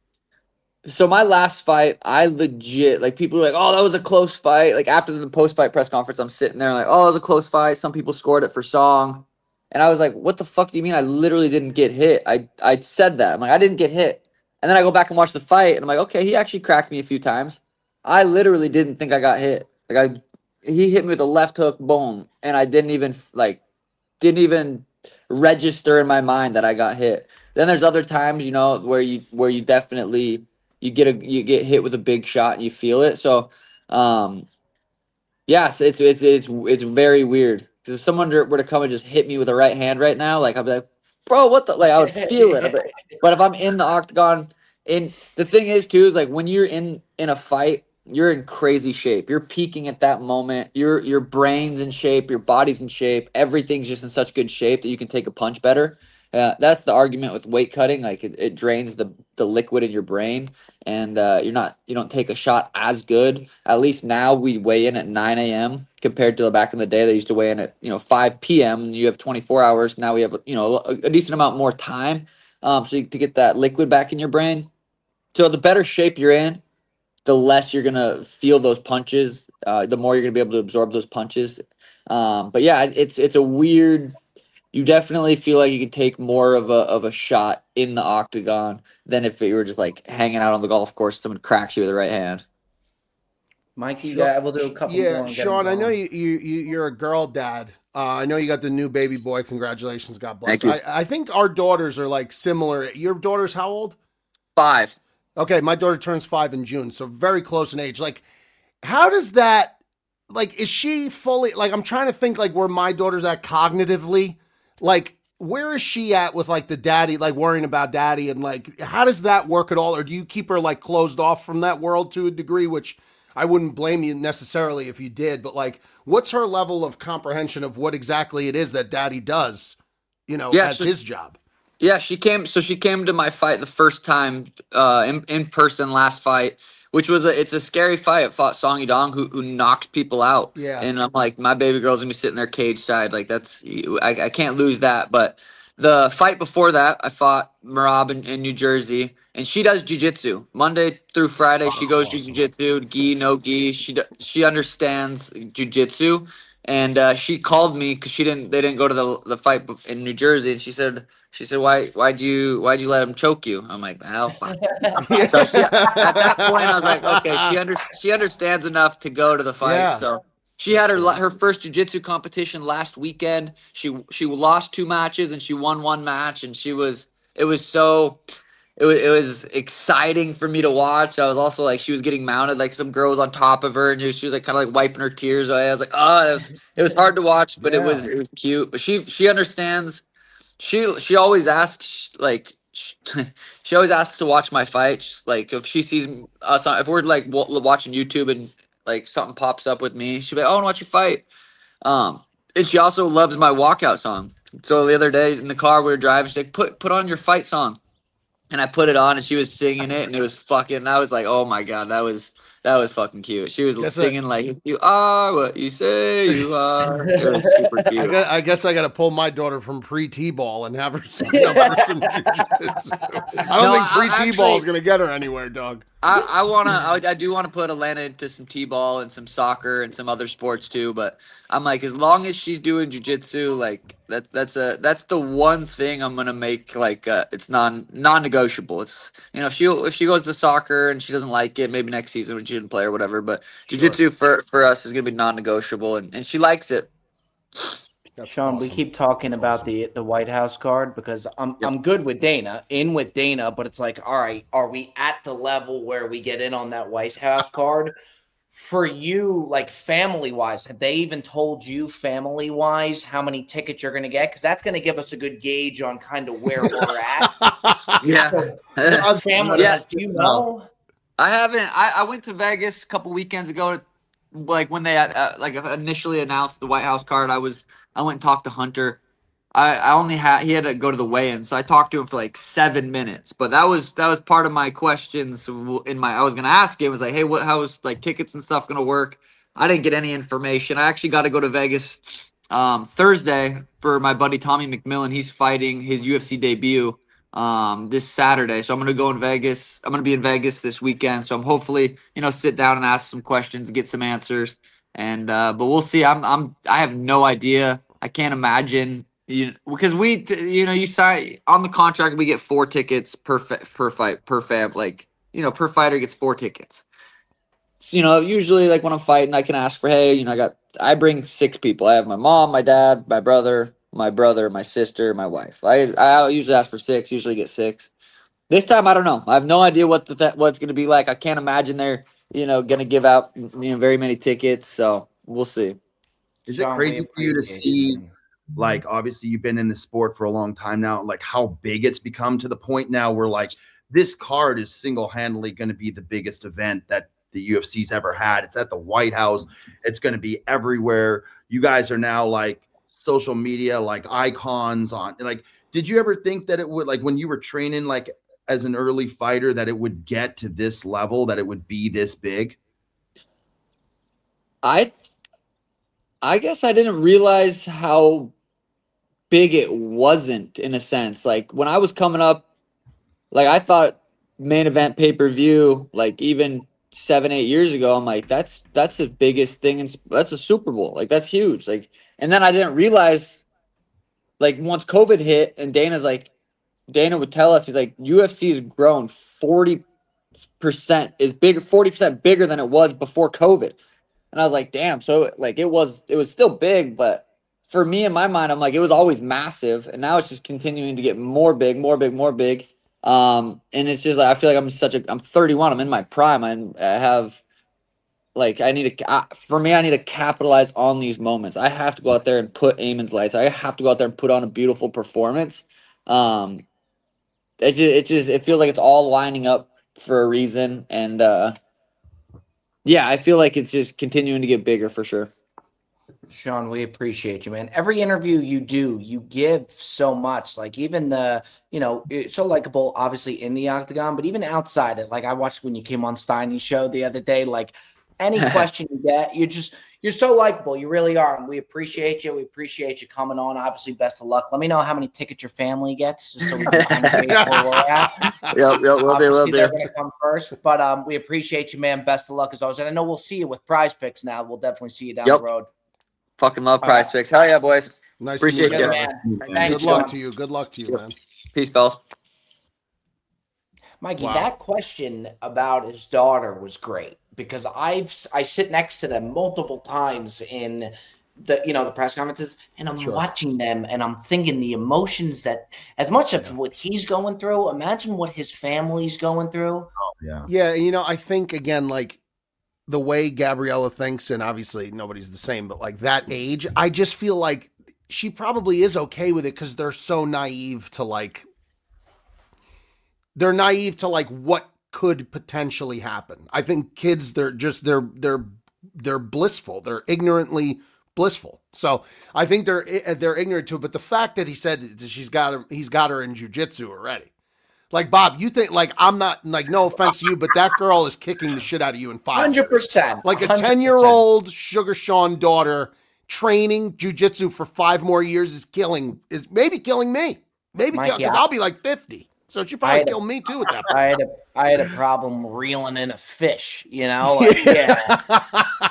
So my last fight, I legit, like, people were like, oh, that was a close fight. Like, after the post-fight press conference, I'm sitting there like, oh, it was a close fight. Some people scored it for song. And I was like, what the fuck do you mean I literally didn't get hit? I, I said that. I'm like, I didn't get hit. And then I go back and watch the fight, and I'm like, okay, he actually cracked me a few times. I literally didn't think I got hit. Like, I, he hit me with a left hook, boom. And I didn't even, like, didn't even register in my mind that I got hit. Then there's other times, you know, where you, where you definitely... You get a you get hit with a big shot and you feel it. So, um, yes, it's it's it's it's very weird because if someone were to come and just hit me with a right hand right now, like I'd be like, bro, what the, like I would feel it. Like, but if I'm in the octagon, and the thing is too is like when you're in in a fight, you're in crazy shape. You're peaking at that moment. Your your brain's in shape. Your body's in shape. Everything's just in such good shape that you can take a punch better. Uh, that's the argument with weight cutting. Like it, it drains the, the liquid in your brain, and uh, you're not you don't take a shot as good. At least now we weigh in at nine a.m. compared to back in the day they used to weigh in at you know five p.m. and you have twenty-four hours. Now we have you know a, a decent amount more time, um, so you, to get that liquid back in your brain. So the better shape you're in, the less you're gonna feel those punches. Uh, the more you're gonna be able to absorb those punches. Um, but yeah, it's it's a weird. You definitely feel like you could take more of a of a shot in the octagon than if you were just like hanging out on the golf course. Someone cracks you with the right hand. Mikey, Sean, yeah, we'll do a couple more. Yeah, and get Sean, them I know going. you, you, you you're a girl dad. Uh, I know you got the new baby boy. Congratulations, God bless. Thank you. I, I think our daughters are like similar. Your daughter's how old? Five. Okay, my daughter turns five in June, so very close in age. Like, How does that, like, is she fully, like, I'm trying to think, like, where my daughter's at cognitively. Like, where is she at with, like, the daddy, like, worrying about daddy? And, like, how does that work at all? Or do you keep her, like, closed off from that world to a degree, which I wouldn't blame you necessarily if you did. But, like, what's her level of comprehension of what exactly it is that daddy does, you know, yeah, as so, his job? Yeah, she came. So she came to my fight the first time uh, in, in person last fight. Which was a it's a scary fight. It fought Song Yudong, who who knocked people out. Yeah. And I'm like, my baby girl's gonna be sitting there cage side. Like that's I, I can't lose that. But the fight before that, I fought Merab in, in New Jersey, and she does jiu-jitsu Monday through Friday. Oh, she goes awesome. jiu-jitsu, gi, no gi. She she understands jiu-jitsu, and uh, she called me because she didn't they didn't go to the the fight in New Jersey, and she said. She said, "Why? Why'd you? Why'd you let him choke you?" I'm like, "Well, fine." So she, at that point, I was like, "Okay, she under, she understands enough to go to the fight." Yeah. So she had her her first jiu-jitsu competition last weekend. She she lost two matches and she won one match, and she was it was so it was it was exciting for me to watch. I was also like, she was getting mounted, like some girl was on top of her, and she was like kind of like wiping her tears away. I was like, "Oh, it was it was hard to watch, but Yeah. it was it was cute." But she she understands. She she always asks like she, she always asks to watch my fights. Like if she sees us on, if we're like w- watching YouTube and like something pops up with me, she'll be like, "Oh, I want to watch your fight." Um, and she also loves my walkout song. So the other day in the car we were driving, she's like, "Put put on your fight song," and I put it on and she was singing it, and it was fucking. I was like, "Oh my god, that was." That was fucking cute. She was Guess singing I- like "You are what you say you are." It was super I cute. guess, I guess I got to pull my daughter from pre-T-ball and have her sing up for some jiu-jitsu. I don't No, think I- pre-T-ball is actually- going to get her anywhere, dog. I, I wanna I, I do want to put Alana into some t-ball and some soccer and some other sports too, but I'm like, as long as she's doing jiu-jitsu, like that that's a that's the one thing I'm gonna make like uh, it's non non-negotiable. It's you know if she if she goes to soccer and she doesn't like it, maybe next season when she didn't play or whatever. But jiu-jitsu for for us is gonna be non-negotiable, and, and she likes it. That's Sean, we awesome. keep talking That's about awesome. the the White House card because I'm Yep. I'm good with Dana, in with Dana, but it's like, all right, are we at the level where we get in on that White House card? For you, like family wise, have they even told you family wise how many tickets you're going to get? Because that's going to give us a good gauge on kind of where we're at. Yeah, So, family, Yeah. like, do you know? I haven't. I, I went to Vegas a couple weekends ago, like when they uh, like initially announced the White House card. I was I went and talked to Hunter. I, I only had he had to go to the weigh-in, so I talked to him for like seven minutes. But that was that was part of my questions in my. I was gonna ask him was like, hey, what how is like tickets and stuff gonna work? I didn't get any information. I actually got to go to Vegas um, Thursday for my buddy Tommy McMillan. He's fighting his U F C debut um, this Saturday, so I'm gonna go in Vegas. I'm gonna be in Vegas this weekend, so I'm hopefully you know sit down and ask some questions, get some answers, and uh, but we'll see. I'm I'm I have no idea. I can't imagine. You, because we, you know, you sign on the contract, we get four tickets per fa- per fight per fab. Like, you know, per fighter gets four tickets. So, you know, usually like when I'm fighting, I can ask for, hey, you know, I got, I bring six people. I have my mom, my dad, my brother, my brother, my sister, my wife. I I usually ask for six. Usually get six. This time, I don't know. I have no idea what the th- what's going to be like. I can't imagine they're, you know, going to give out you know very many tickets. So we'll see. Is Sean, it crazy we for you to appreciate see? you. Like, obviously, you've been in the sport for a long time now, like how big it's become to the point now where like this card is single-handedly going to be the biggest event that the U F C's ever had. It's at the White House. It's going to be everywhere. You guys are now like social media, like icons on. Like, did you ever think that it would, like when you were training, like as an early fighter, that it would get to this level, that it would be this big? I, th- I guess I didn't realize how big it wasn't in a sense. Like when I was coming up, like I thought main event pay per view, like even seven eight years ago, I'm like that's that's the biggest thing, and that's a Super Bowl. Like that's huge. Like and then I didn't realize, like once COVID hit, and Dana's like, Dana would tell us, he's like U F C has grown forty percent, is bigger, forty percent bigger than it was before COVID. And I was like, damn. So like it was it was still big, but for me in my mind, I'm like, it was always massive, and now it's just continuing to get more big, more big, more big. Um, and it's just like I feel like I'm such a I'm thirty-one, I'm in my prime. I, I have like I need to, uh, for me, I need to capitalize on these moments. I have to go out there and put Eamon's lights. I have to go out there and put on a beautiful performance. Um, it just, it just, it feels like it's all lining up for a reason. And, uh, yeah, I feel like it's just continuing to get bigger for sure. Sean, we appreciate you, man. Every interview you do, you give so much. Like even the, you know, it's so likable, obviously in the octagon, but even outside it. Like I watched when you came on Steiny's show the other day. Like any question you get, you're just you're so likable. You really are, and we appreciate you. We appreciate you coming on. Obviously, best of luck. Let me know how many tickets your family gets, just so we can kind of gauge where we're at. Yep, yep, we'll do, we'll do. They're going to come first, but um, we appreciate you, man. Best of luck as always, and I know we'll see you with Prize Picks now. We'll definitely see you down yep. the road. Fucking love Prize right. Picks. Hell yeah, boys. Nice Appreciate to meet you. you. Man. Good Good luck to you. Good luck to you, man. Peace, fellas. Mikey, Wow. that question about his daughter was great because I've I sit next to them multiple times in the you know the press conferences, and I'm Sure. watching them, and I'm thinking the emotions that as much of Yeah. what he's going through. Imagine what his family's going through. Yeah. Yeah, you know, I think again, like the way Gabriella thinks, and obviously nobody's the same, but like that age, I just feel like she probably is okay with it because they're so naive to like, they're naive to like what could potentially happen. I think kids, they're just, they're, they're, they're blissful. They're ignorantly blissful. So I think they're, they're ignorant to it. But the fact that he said that she's got her, he's got her in jujitsu already. Like, Bob, you think, like, I'm not, like, no offense to you, but that girl is kicking the shit out of you in five one hundred percent. years. Like a one hundred percent. ten-year-old Sugar Sean daughter training jujitsu for five more years is killing, is maybe killing me. Maybe Mikey, because I- I'll be like fifty. So she I probably had a- kill me, too, at that point. I had a I had a problem reeling in a fish. You know, like, yeah.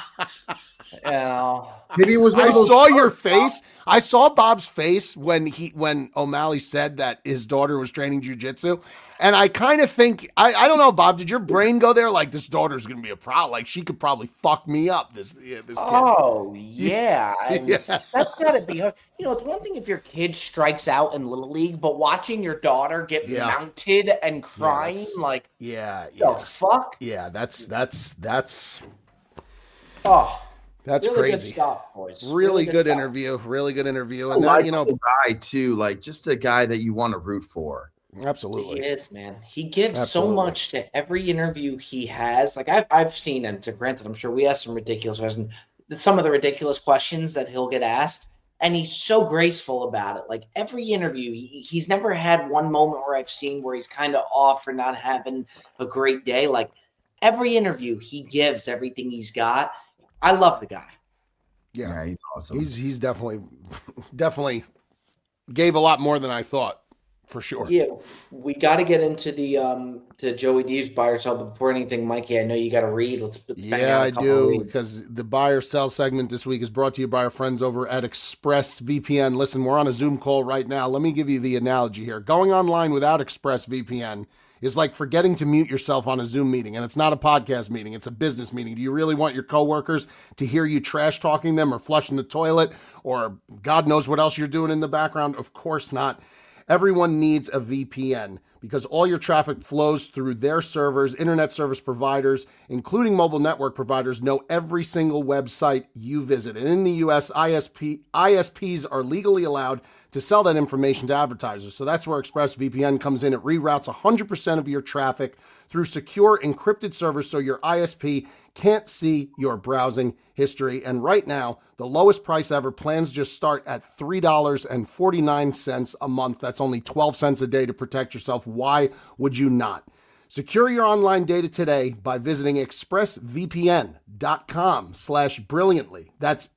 You know. Maybe it was one I of those saw your face. I saw Bob's face when he when O'Malley said that his daughter was training jujitsu, and I kind of think I, I don't know, Bob. Did your brain go there? Like this daughter's gonna be a problem. Like she could probably fuck me up. This yeah, this kid. Oh yeah, I mean, Yeah. that's gotta be hard. You know, it's one thing if your kid strikes out in little league, but watching your daughter get Yeah. mounted and crying, that's- like Yeah, the yeah, fuck. yeah. That's that's that's Oh, that's really good crazy. stuff, boys. Really, good, stuff. interview. Really good interview. a And that, you know, likable guy too, like just a guy that you want to root for. absolutely. He is, man. He gives Absolutely. so much to every interview he has. Like I've I've seen, and to granted, I'm sure we asked some ridiculous questions. Some of the ridiculous questions that he'll get asked, and he's so graceful about it. Like every interview, he, he's never had one moment where I've seen where he's kind of off or not having a great day. Like every interview, he gives everything he's got. I love the guy. Yeah, Yeah, he's awesome. he's he's definitely definitely gave a lot more than I thought, for sure. Yeah, we got to get into the um to Joey D's buy or sell. But before anything, Mikey, I know you got to read. Let's, let's bang Yeah, out a I couple do, of reads. because the buy or sell segment this week is brought to you by our friends over at ExpressVPN. Listen, we're on a Zoom call right now. Let me give you the analogy here. Going online without ExpressVPN is like forgetting to mute yourself on a Zoom meeting, and it's not a podcast meeting, it's a business meeting. Do you really want your coworkers to hear you trash talking them or flushing the toilet or God knows what else you're doing in the background? Of course not. Everyone needs a V P N because all your traffic flows through their servers. Internet service providers, including mobile network providers, know every single website you visit. And in the U S, I S P, I S Ps are legally allowed to sell that information to advertisers. So that's where ExpressVPN comes in. It reroutes one hundred percent of your traffic through secure encrypted servers so your I S P can't see your browsing history. And right now, the lowest price ever, plans just start at three dollars and forty-nine cents a month. That's only twelve cents a day to protect yourself. Why would you not? Secure your online data today by visiting expressvpn.com slash brilliantly. That's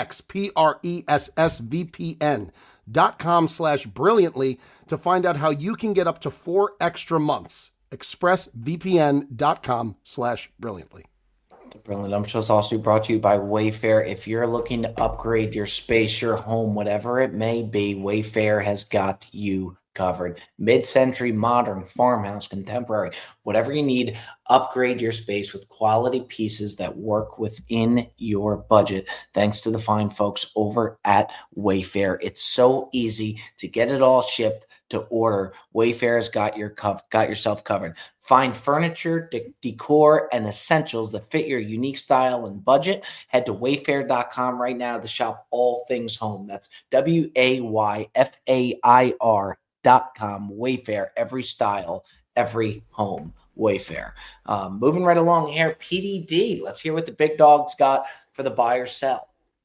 E-X-P-R-E-S-S-V-P-N dot com slash brilliantly to find out how you can get up to four extra months. expressvpn.com slash brilliantly. The Brilliant Dump Show is also brought to you by Wayfair. If you're looking to upgrade your space, your home, whatever it may be, Wayfair has got you covered. Mid-century, modern, farmhouse, contemporary, whatever you need, upgrade your space with quality pieces that work within your budget. Thanks to the fine folks over at Wayfair. It's so easy to get it all shipped, to order. Wayfair has got your cov- got yourself covered. Find furniture, de- decor, and essentials that fit your unique style and budget. Head to wayfair dot com right now to shop all things home. That's W A Y F A I R dot com. Wayfair, every style, every home. Wayfair. Um, moving right along here, P D D. Let's hear what the big dogs got for the buy or sell.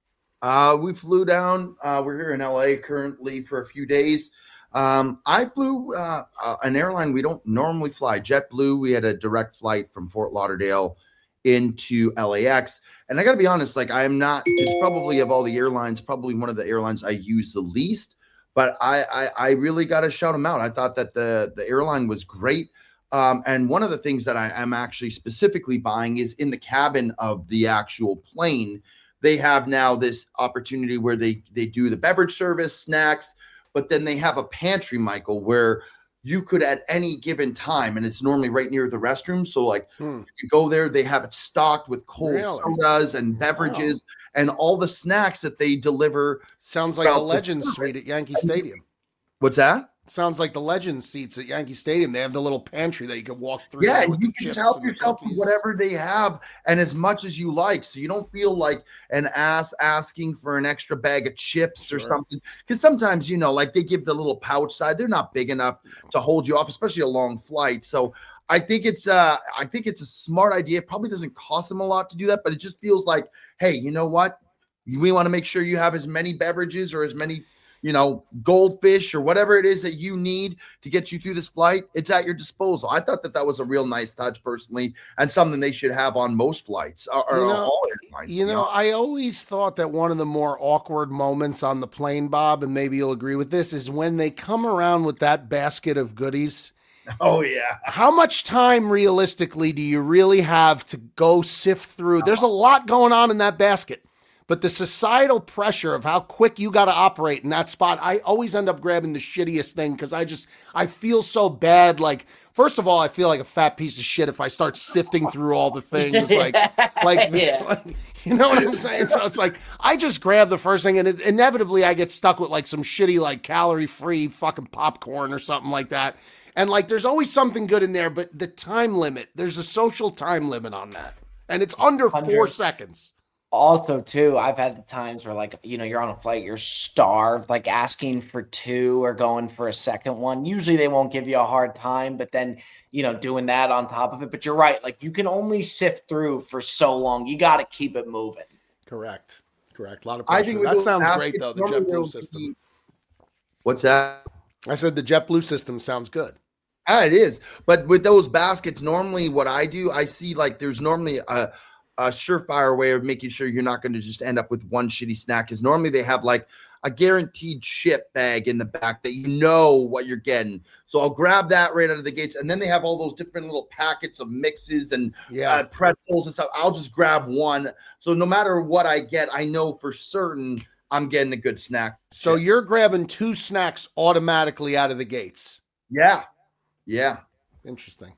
Uh, we flew down. Uh, we're here in L A currently for a few days. Um, I flew uh, uh, an airline we don't normally fly, JetBlue. We had a direct flight from Fort Lauderdale into L A X. And I got to be honest, like I'm not, it's probably of all the airlines, probably one of the airlines I use the least, but I, I, I really got to shout them out. I thought that the, the airline was great. Um, and one of the things that I am actually specifically buying is in the cabin of the actual plane. They have now this opportunity where they, they do the beverage service, snacks, but then they have a pantry, Michael, where you could at any given time, and it's normally right near the restroom. So like hmm. you go there, they have it stocked with cold really? sodas and beverages wow. and all the snacks that they deliver. Sounds like a Legends suite at Yankee Stadium. What's that? Sounds like the Legends seats at Yankee Stadium. They have the little pantry that you can walk through. Yeah, and you can just help yourself to whatever they have and as much as you like. So you don't feel like an ass asking for an extra bag of chips sure. or something. Because sometimes, you know, like they give the little pouch side. They're not big enough to hold you off, especially a long flight. So I think it's uh, I think it's a smart idea. It probably doesn't cost them a lot to do that, but it just feels like, hey, you know what? We want to make sure you have as many beverages or as many you know, goldfish or whatever it is that you need to get you through this flight, it's at your disposal. I thought that that was a real nice touch personally and something they should have on most flights or, or you know, all airlines. You know, I always thought that one of the more awkward moments on the plane, Bob, and maybe you'll agree with this, is when they come around with that basket of goodies. Oh, yeah. How much time realistically do you really have to go sift through? There's a lot going on in that basket. But the societal pressure of how quick you got to operate in that spot, I always end up grabbing the shittiest thing because I just, I feel so bad. Like, first of all, I feel like a fat piece of shit if I start sifting through all the things. Like, like, yeah. like you know what I'm saying? So it's like, I just grab the first thing and it, inevitably I get stuck with like some shitty, like calorie-free fucking popcorn or something like that. And like, there's always something good in there, but the time limit, there's a social time limit on that. And it's under four seconds. Also, too, I've had the times where, like, you know, you're on a flight, you're starved, like asking for two or going for a second one. Usually they won't give you a hard time, but then, you know, doing that on top of it. But you're right. Like, you can only sift through for so long. You got to keep it moving. Correct. Correct. A lot of pressure. I think that sounds great, though, the JetBlue system. Be... What's that? I said the JetBlue system sounds good. Ah, it is. But with those baskets, normally what I do, I see, like, there's normally a – a surefire way of making sure you're not going to just end up with one shitty snack is normally they have like a guaranteed ship bag in the back that you know what you're getting. So I'll grab that right out of the gates. And then they have all those different little packets of mixes and yeah. uh, pretzels and stuff. I'll just grab one. So no matter what I get, I know for certain I'm getting a good snack. So yes. You're grabbing two snacks automatically out of the gates. Yeah. Yeah. Interesting.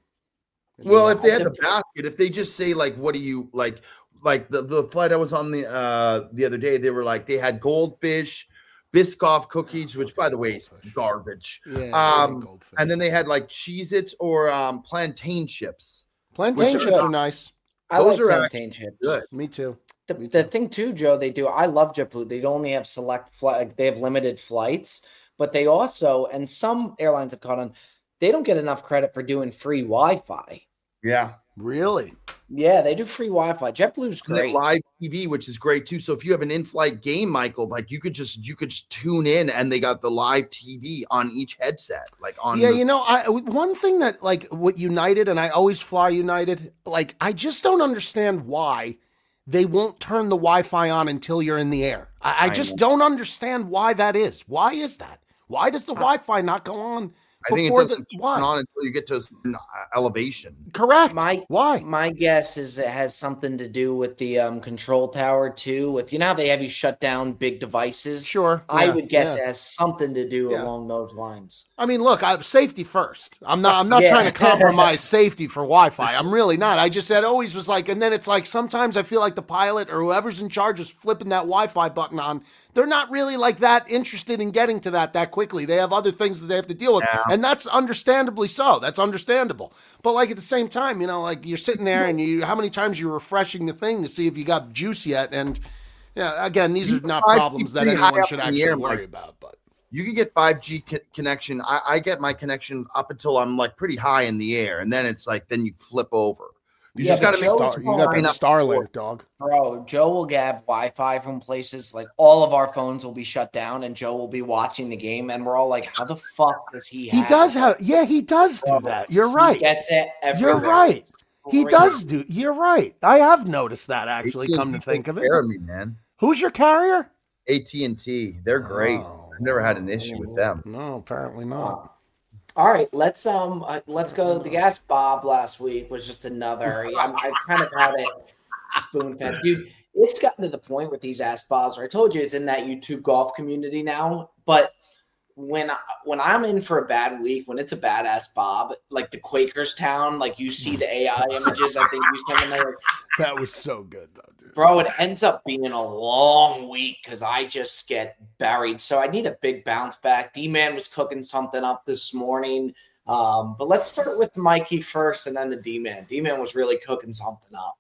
Well, if they had the basket, if they just say like, what do you like, like the, the flight I was on the uh, the other day, they were like, they had goldfish, Biscoff cookies, which by the way is garbage. Yeah, um, and then they had like Cheez-Its or um, plantain chips. Plantain chips are, are nice. I Those like plantain chips. Good. Me too. The, Me the too. thing too, Joe, they do. I love JetBlue. They only have select flight. They have limited flights, but they also, and some airlines have caught on, they don't get enough credit for doing free Wi-Fi. Yeah. Really? Yeah, they do free Wi-Fi. JetBlue's great. Live T V, which is great too. So if you have an in-flight game, Michael, like you could just you could just tune in, and they got the live T V on each headset. Like on. Yeah, the- you know, I one thing that like with United, and I always fly United. Like I just don't understand why they won't turn the Wi-Fi on until you're in the air. I, I just know. don't understand why that is. Why is that? Why does the I, Wi-Fi not go on I think it before doesn't the, turn why? on until you get to a certain elevation. Correct. My why? My guess is it has something to do with the um, control tower too. With you know how they have you shut down big devices. Sure. I yeah, would guess yeah. it has something to do Yeah. along those lines. I mean, look, I have safety first. I'm not. I'm not Yeah. trying to compromise safety for Wi-Fi. I'm really not. I just said always was like, and then it's like sometimes I feel like the pilot or whoever's in charge is flipping that Wi-Fi button on. They're not really like that interested in getting to that that quickly. They have other things that they have to deal with, Yeah. and that's understandably so. That's understandable. But like at the same time, you know, like you're sitting there and you, how many times you're refreshing the thing to see if you got juice yet? And yeah, again, these are not problems that anyone should actually worry about. But you can get five G co- connection. I, I get my connection up until I'm like pretty high in the air, and then it's like then you flip over. You Yeah, just got to but make Joe's Star, you got fine. that Starlink, dog. Bro, Joe will get Wi-Fi from places like all of our phones will be shut down, and Joe will be watching the game, and we're all like, "How the fuck does he?" He have does have, yeah, he does do Bro, that. You're He right. gets it everywhere. You're right. He Crazy. does do. You're right. I have noticed that actually. A T and T Come to think takes of it, care of me, man. who's your carrier? A T and T, they're great. Oh, I've never had an issue with them. No, apparently not. All right, let's um, uh, let's go. The Gas Bob last week was just another. I'm, I've kind of had it spoon fed, dude. It's gotten to the point with these Ask Bobs where I told you it's in that YouTube golf community now. But when I, when I'm in for a bad week, when it's a badass Bob, like the Quakers town, like you see the A I images. I think you sent them there. That was so good, though, dude. Bro, it ends up being a long week because I just get buried. So I need a big bounce back. D-Man was cooking something up this morning. Um, but let's start with Mikey first and then the D-Man. D-Man was really cooking something up.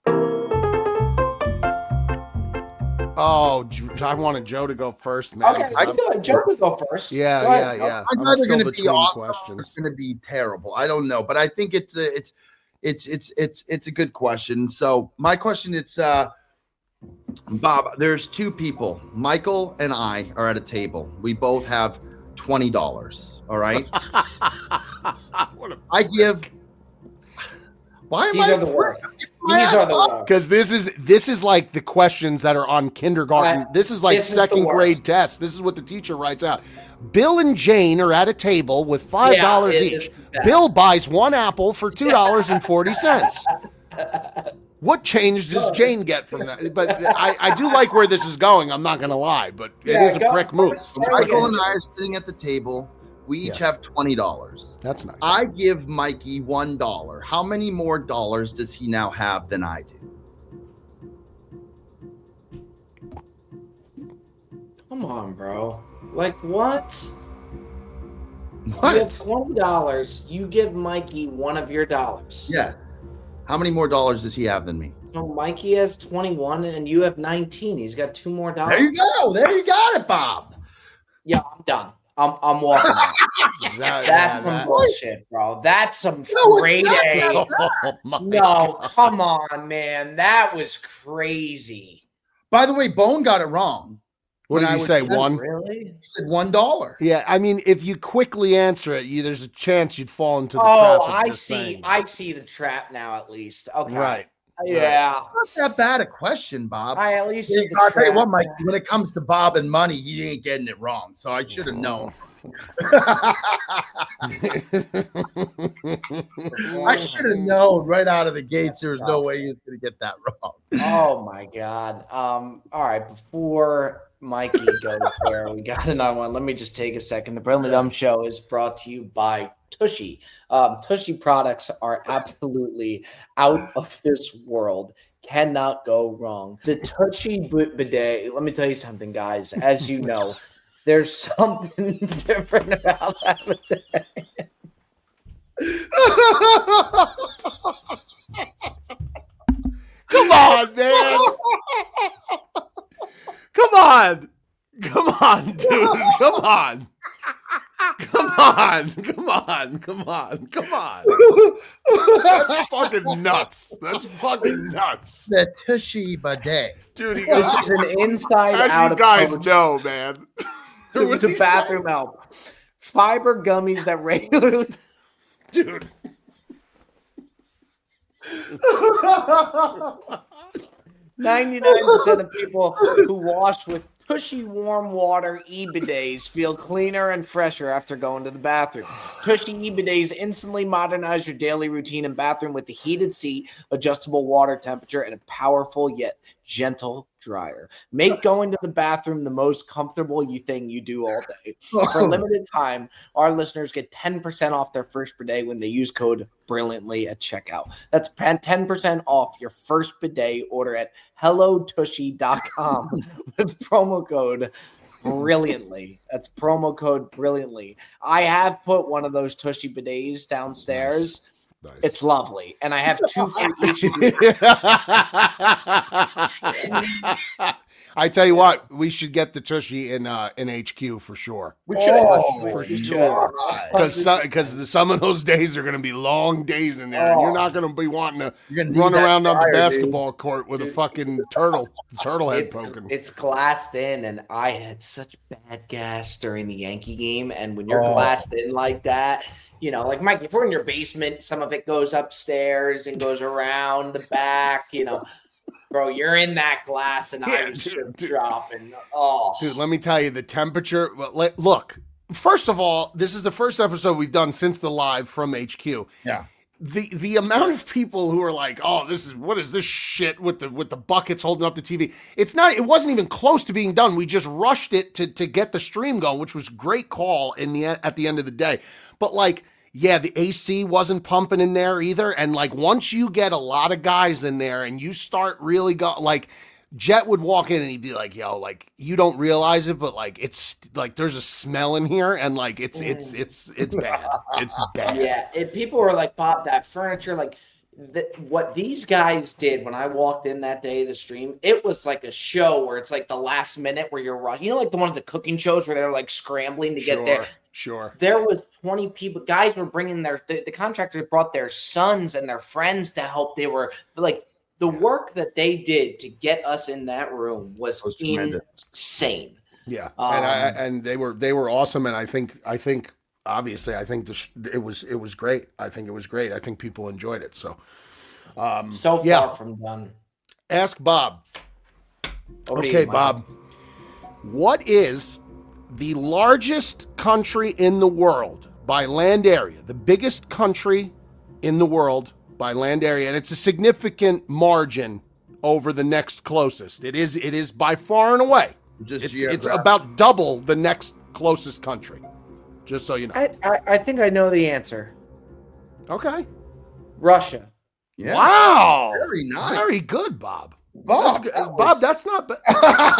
Oh, J- I wanted Joe to go first, man. Okay, 'cause I I'm- can go. Joe could go first. Yeah, Go yeah, ahead, Joe. yeah. It's I'm either still going to be between awesome or questions. it's going to be terrible. I don't know, but I think it's a, it's it's it's it's it's a good question. So my question it's uh Bob, there's two people. Michael and I are at a table. We both have twenty dollars. All right. I give. Why am These I? are the worst. These are the worst. Because this is this is like the questions that are on kindergarten. Uh, this is like this is second the worst. grade tests. This is what the teacher writes out. Bill and Jane are at a table with five dollars Yeah, it each. is bad. Bill buys one apple for two dollars and forty cents. What change does Jane get from that? But I, I do like where this is going. I'm not going to lie, but it Yeah, is a go- prick move. Michael and I are sitting at the table. We each Yes. have twenty dollars. That's nice. I give Mikey one dollar. How many more dollars does he now have than I do? Come on, bro. Like what? What? You have twenty dollars. You give Mikey one of your dollars. Yeah. How many more dollars does he have than me? So Mikey has twenty-one and you have nineteen. He's got two more dollars. There you go. There you got it, Bob. Yeah, I'm done. I'm I'm walking out. That- That's yeah, some that- bullshit, bro. That's some No, it's grade not. A. Oh, my No, God. come on, man. That was crazy. By the way, Bone got it wrong. What When did I you was say? ten, One? Really? He said one dollar. Yeah, I mean, if you quickly answer it, you, there's a chance you'd fall into the Oh, trap. of I just see. saying. I see the trap now. At least. Okay. Right. Yeah. Not that bad a question, Bob. I at least Yeah, see the I'll tell you trap. what, Mike. When it comes to Bob and money, he ain't getting it wrong. So I should have known. I should have known right out of the gates. There was no way he was going to get that wrong. Oh my God. Um, all right, before Mikey goes there, we got another one. Let me just take a second. The Brilliantly Dumb Show is brought to you by Tushy. Um, Tushy products are absolutely out of this world. Cannot go wrong. The Tushy b- bidet, let me tell you something, guys. As you know, there's something different about that bidet. Come on, man. Come on. Come on, dude. Come on. Come on. Come on. Come on. Come on. That's fucking nuts. That's fucking nuts. The Tushy bidet. Dude, you This guys, is an inside as out you guys approach know, man. to, What'd to he say? bathroom help. Fiber gummies that regularly Dude. ninety-nine percent of people who wash with Tushy warm water e-bidets feel cleaner and fresher after going to the bathroom. Tushy e-bidets instantly modernize your daily routine and bathroom with the heated seat, adjustable water temperature, and a powerful yet gentle dryer. Make going to the bathroom the most comfortable you thing you do all day. For a limited time, our listeners get ten percent off their first bidet when they use code BRILLIANTLY at checkout. That's ten percent off your first bidet order at hello tushy dot com with promo code BRILLIANTLY. That's promo code BRILLIANTLY. I have put one of those Tushy bidets downstairs. Nice. Nice. It's lovely, and I have two for each. I tell you what, we should get the Tushy in uh, in H Q for sure. We should oh, for sure, because because some, some of those days are going to be long days in there, oh. and you're not going to be wanting to run around on the basketball dude. court with dude. a fucking turtle turtle head it's, poking. It's glassed in, and I had such bad gas during the Yankee game, and when you're oh. glassed in like that. You know, like Mike, if we're in your basement, some of it goes upstairs and goes around the back, you know. Bro, you're in that glass and yeah, I was dude, dude. dropping. Oh. Dude, let me tell you, the temperature. Well, let, look, first of all, this is the first episode we've done since the live from H Q. Yeah. The the amount of people who are like, oh, this is what is this shit with the with the buckets holding up the T V? It's not. It wasn't even close to being done. We just rushed it to to get the stream going, which was great call in the at the end of the day. But like, yeah, the A C wasn't pumping in there either. And like, once you get a lot of guys in there and you start really go like. Jet would walk in and he'd be like, yo, like, you don't realize it, but like, it's like, there's a smell in here and like, it's, it's, it's, it's bad. It's bad. Yeah. If people were like, Bob, that furniture, like the, what these guys did when I walked in that day of the stream, it was like a show where it's like the last minute where you're rushing, you know, like the one of the cooking shows where they're like scrambling to sure, get there. Sure. There was twenty people, guys were bringing their, the, the contractors brought their sons and their friends to help. They were like, the work that they did to get us in that room was, was insane. Yeah, um, and I, and they were they were awesome, and I think I think obviously I think this it was it was great. I think it was great. I think people enjoyed it. So, um, so far yeah. from done. Ask Bob. Over okay, you, Bob. What is the largest country in the world by land area? The biggest country in the world. By land area, and it's a significant margin over the next closest. It is it is by far and away. Just it's, it's about double the next closest country. Just so you know. I, I, I think I know the answer. Okay. Russia. Yeah. Wow. Very nice. Very good, Bob. Bob, that's, that Bob, was... that's not bad.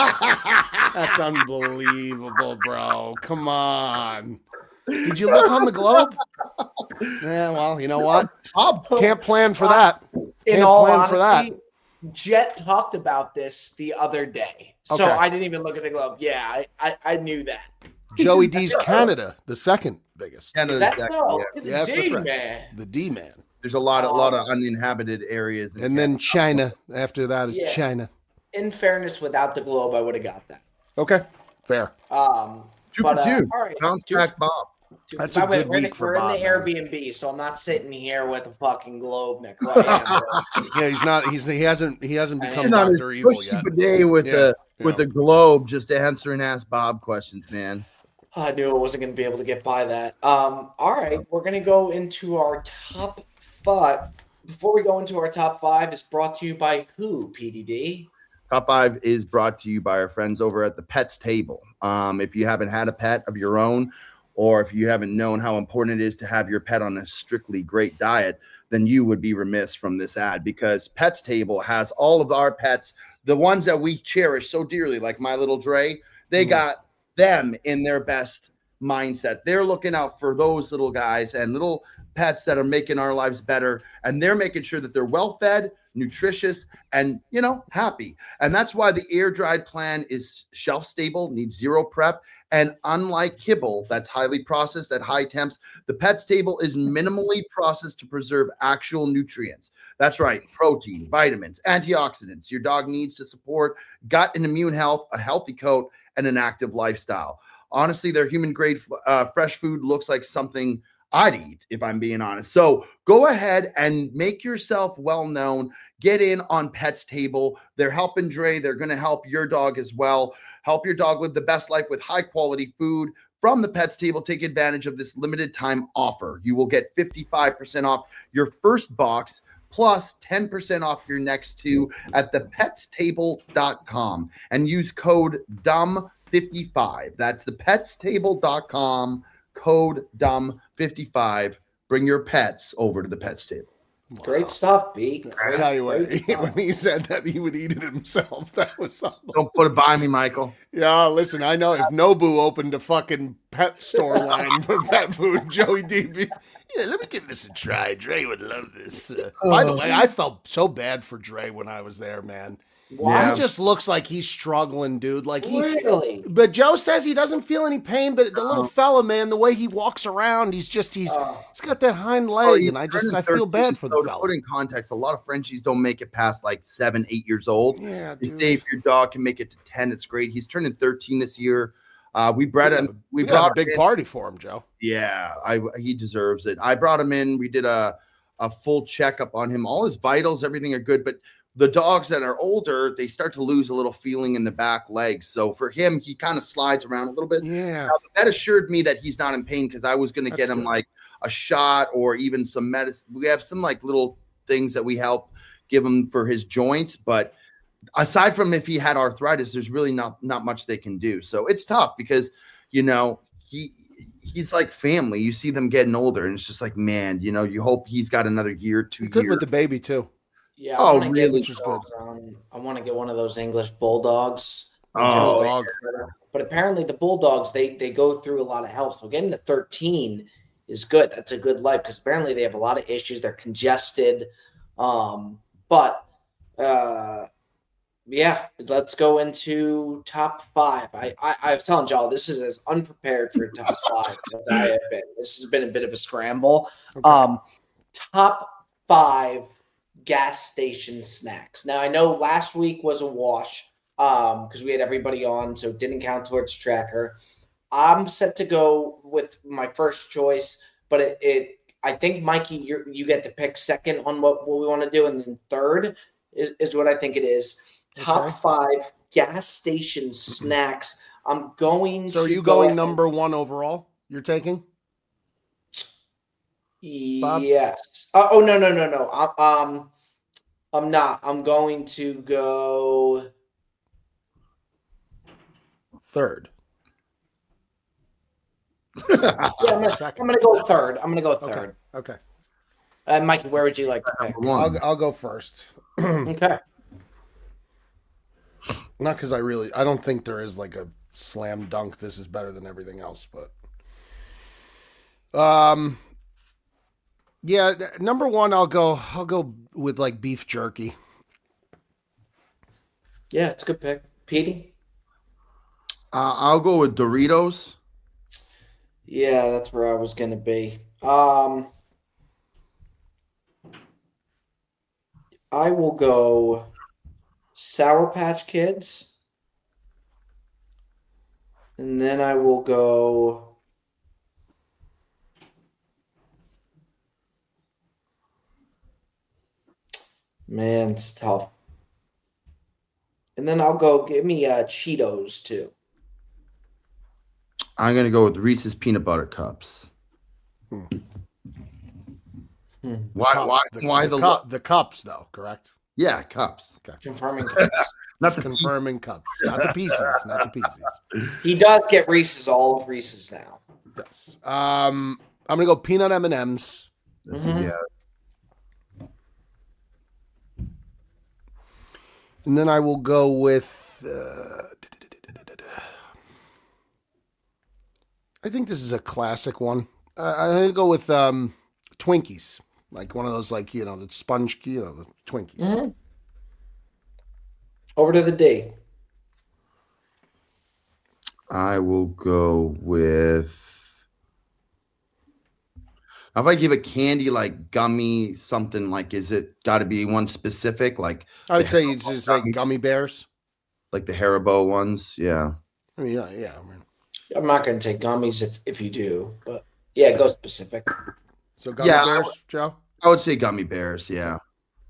That's unbelievable, bro. Come on. Did you look on the globe? Yeah, well, you know what? Can't plan for that. In Can't all plan honesty, for that. Jet talked about this the other day. So okay. I didn't even look at the globe. Yeah, I, I, I knew that. Joey D's Canada, the second biggest. Is that so? Yeah. The Yes, D that's right. Man. The D man. There's a lot of, a lot of uninhabited areas. And Canada. Then China. After that is yeah. China. In fairness, without the globe, I would have got that. Okay, fair. Um, two but, for two. Uh, all right, Bounce two back, for, Bob. Two, That's a good we're week in, for we're Bob. in the Airbnb, so I'm not sitting here with a fucking globe neck. Well, yeah, he's not. He's he hasn't he hasn't become I mean, Doctor Evil yet. Day with yeah, the yeah. with the globe, just to answer and ask Bob questions, man. I knew I wasn't going to be able to get by that. Um, all right, we're going to go into our top five. Before we go into our top five, it's brought to you by who, P D D? Top five is brought to you by our friends over at the Pets Table. Um, if you haven't had a pet of your own, or if you haven't known how important it is to have your pet on a strictly great diet, then you would be remiss from this ad, because Pets Table has all of our pets, the ones that we cherish so dearly, like my little Dre. They mm. got them in their best mindset. They're looking out for those little guys and little pets that are making our lives better, and they're making sure that they're well fed, nutritious, and, you know, happy. And that's why the air dried plan is shelf stable, needs zero prep. And unlike kibble that's highly processed at high temps, the Pets Table is minimally processed to preserve actual nutrients. That's right, protein, vitamins, antioxidants your dog needs to support gut and immune health, a healthy coat, and an active lifestyle. Honestly, their human grade uh, fresh food looks like something I'd eat, if I'm being honest. So go ahead and make yourself well known. Get in on Pet's Table. They're helping Dre. They're going to help your dog as well. Help your dog live the best life with high quality food from the Pet's Table. Take advantage of this limited time offer. You will get fifty-five percent off your first box plus ten percent off your next two at the pets table dot com and use code D U M fifty-five. That's the pets table dot com, code D U M fifty-five. Bring your pets over to the Pet's Table. Wow. Great stuff, B. I tell you what, he, when he said that he would eat it himself, that was something. Don't put it by me, Michael. Yeah, listen, I know if Nobu opened a fucking pet store line for pet food, Joey D B, yeah, let me give this a try. Dre would love this. Uh, by the way, I felt so bad for Dre when I was there, man. Wow. He just looks like he's struggling, dude. Like he really. But Joe says he doesn't feel any pain. But the little fella, man, the way he walks around, he's just he's oh. he's got that hind leg, oh, and I just I feel bad for so the to fella. Put in context, a lot of Frenchies don't make it past like seven, eight years old. Yeah, they say if your dog can make it to ten, it's great. He's turning thirteen this year. Uh, we bred we him. We, we brought a big him party for him, Joe. Yeah, I he deserves it. I brought him in. We did a a full checkup on him. All his vitals, everything are good, but the dogs that are older, they start to lose a little feeling in the back legs. So for him, he kind of slides around a little bit. Yeah. Now, that assured me that he's not in pain because I was going to get him good. like a shot or even some medicine. We have some like little things that we help give him for his joints. But aside from if he had arthritis, there's really not, not much they can do. So it's tough because, you know, he he's like family. You see them getting older and it's just like, man, you know, you hope he's got another year, two years. Good with the baby too. Yeah. I oh, really? Get, um, I want to get one of those English bulldogs. Oh, dog. But apparently the bulldogs, they they go through a lot of health. So getting to thirteen is good. That's a good life because apparently they have a lot of issues. They're congested. Um, but uh, yeah, let's go into top five. I, I, I was telling y'all this is as unprepared for top five as I have been. This has been a bit of a scramble. Okay. Um, top five gas station snacks. Now, I know last week was a wash um, because we had everybody on, so it didn't count towards tracker. I'm set to go with my first choice, but it, it I think, Mikey, you you get to pick second on what, what we want to do, and then third is, is what I think it is. Top okay. five gas station snacks. I'm going so to are you go going ahead. number one overall? You're taking? Bob? Yes. Uh, oh, no, no, no, no. I, um, I'm not. I'm going to go third. yeah, I'm gonna, I'm gonna go third. I'm gonna go third. Okay. okay. Uh, Mikey, where would you like to pick? I'll, I'll go first. Okay. Not because I really, I don't think there is like a slam dunk. This is better than everything else, but um, yeah. Number one, I'll go. I'll go with like beef jerky. Yeah, it's a good pick, Petey. Uh, I'll go with Doritos. Yeah, that's where I was gonna be. Um, I will go Sour Patch Kids. And then I will go man, it's tough. And then I'll go give me uh, Cheetos too. I'm gonna go with Reese's peanut butter cups. Hmm. Hmm. Why? Cup, why? the, why the, the, cup, the cups though? Correct. Yeah, cups. Okay. Confirming cups. Not the Confirming cups, not the pieces, not the pieces. He does get Reese's, all of Reese's now. Yes. Um, I'm gonna go peanut M and M's. That's Mhm. yeah. And then I will go with. Uh, I think this is a classic one. Uh, I'm gonna go with um, Twinkies, like one of those, like you know, the sponge, you know, the Twinkies. Mm-hmm. Over to the D. I will go with. If I give a candy like gummy something, like is it got to be one specific? Like I would the say Haribo it's just like gummy bears. like the Haribo ones. Yeah. I mean, yeah, yeah. I mean, I'm not going to take gummies if, if you do, but Yeah, go specific. So gummy Yeah, bears, I w- Joe? I would say gummy bears. Yeah.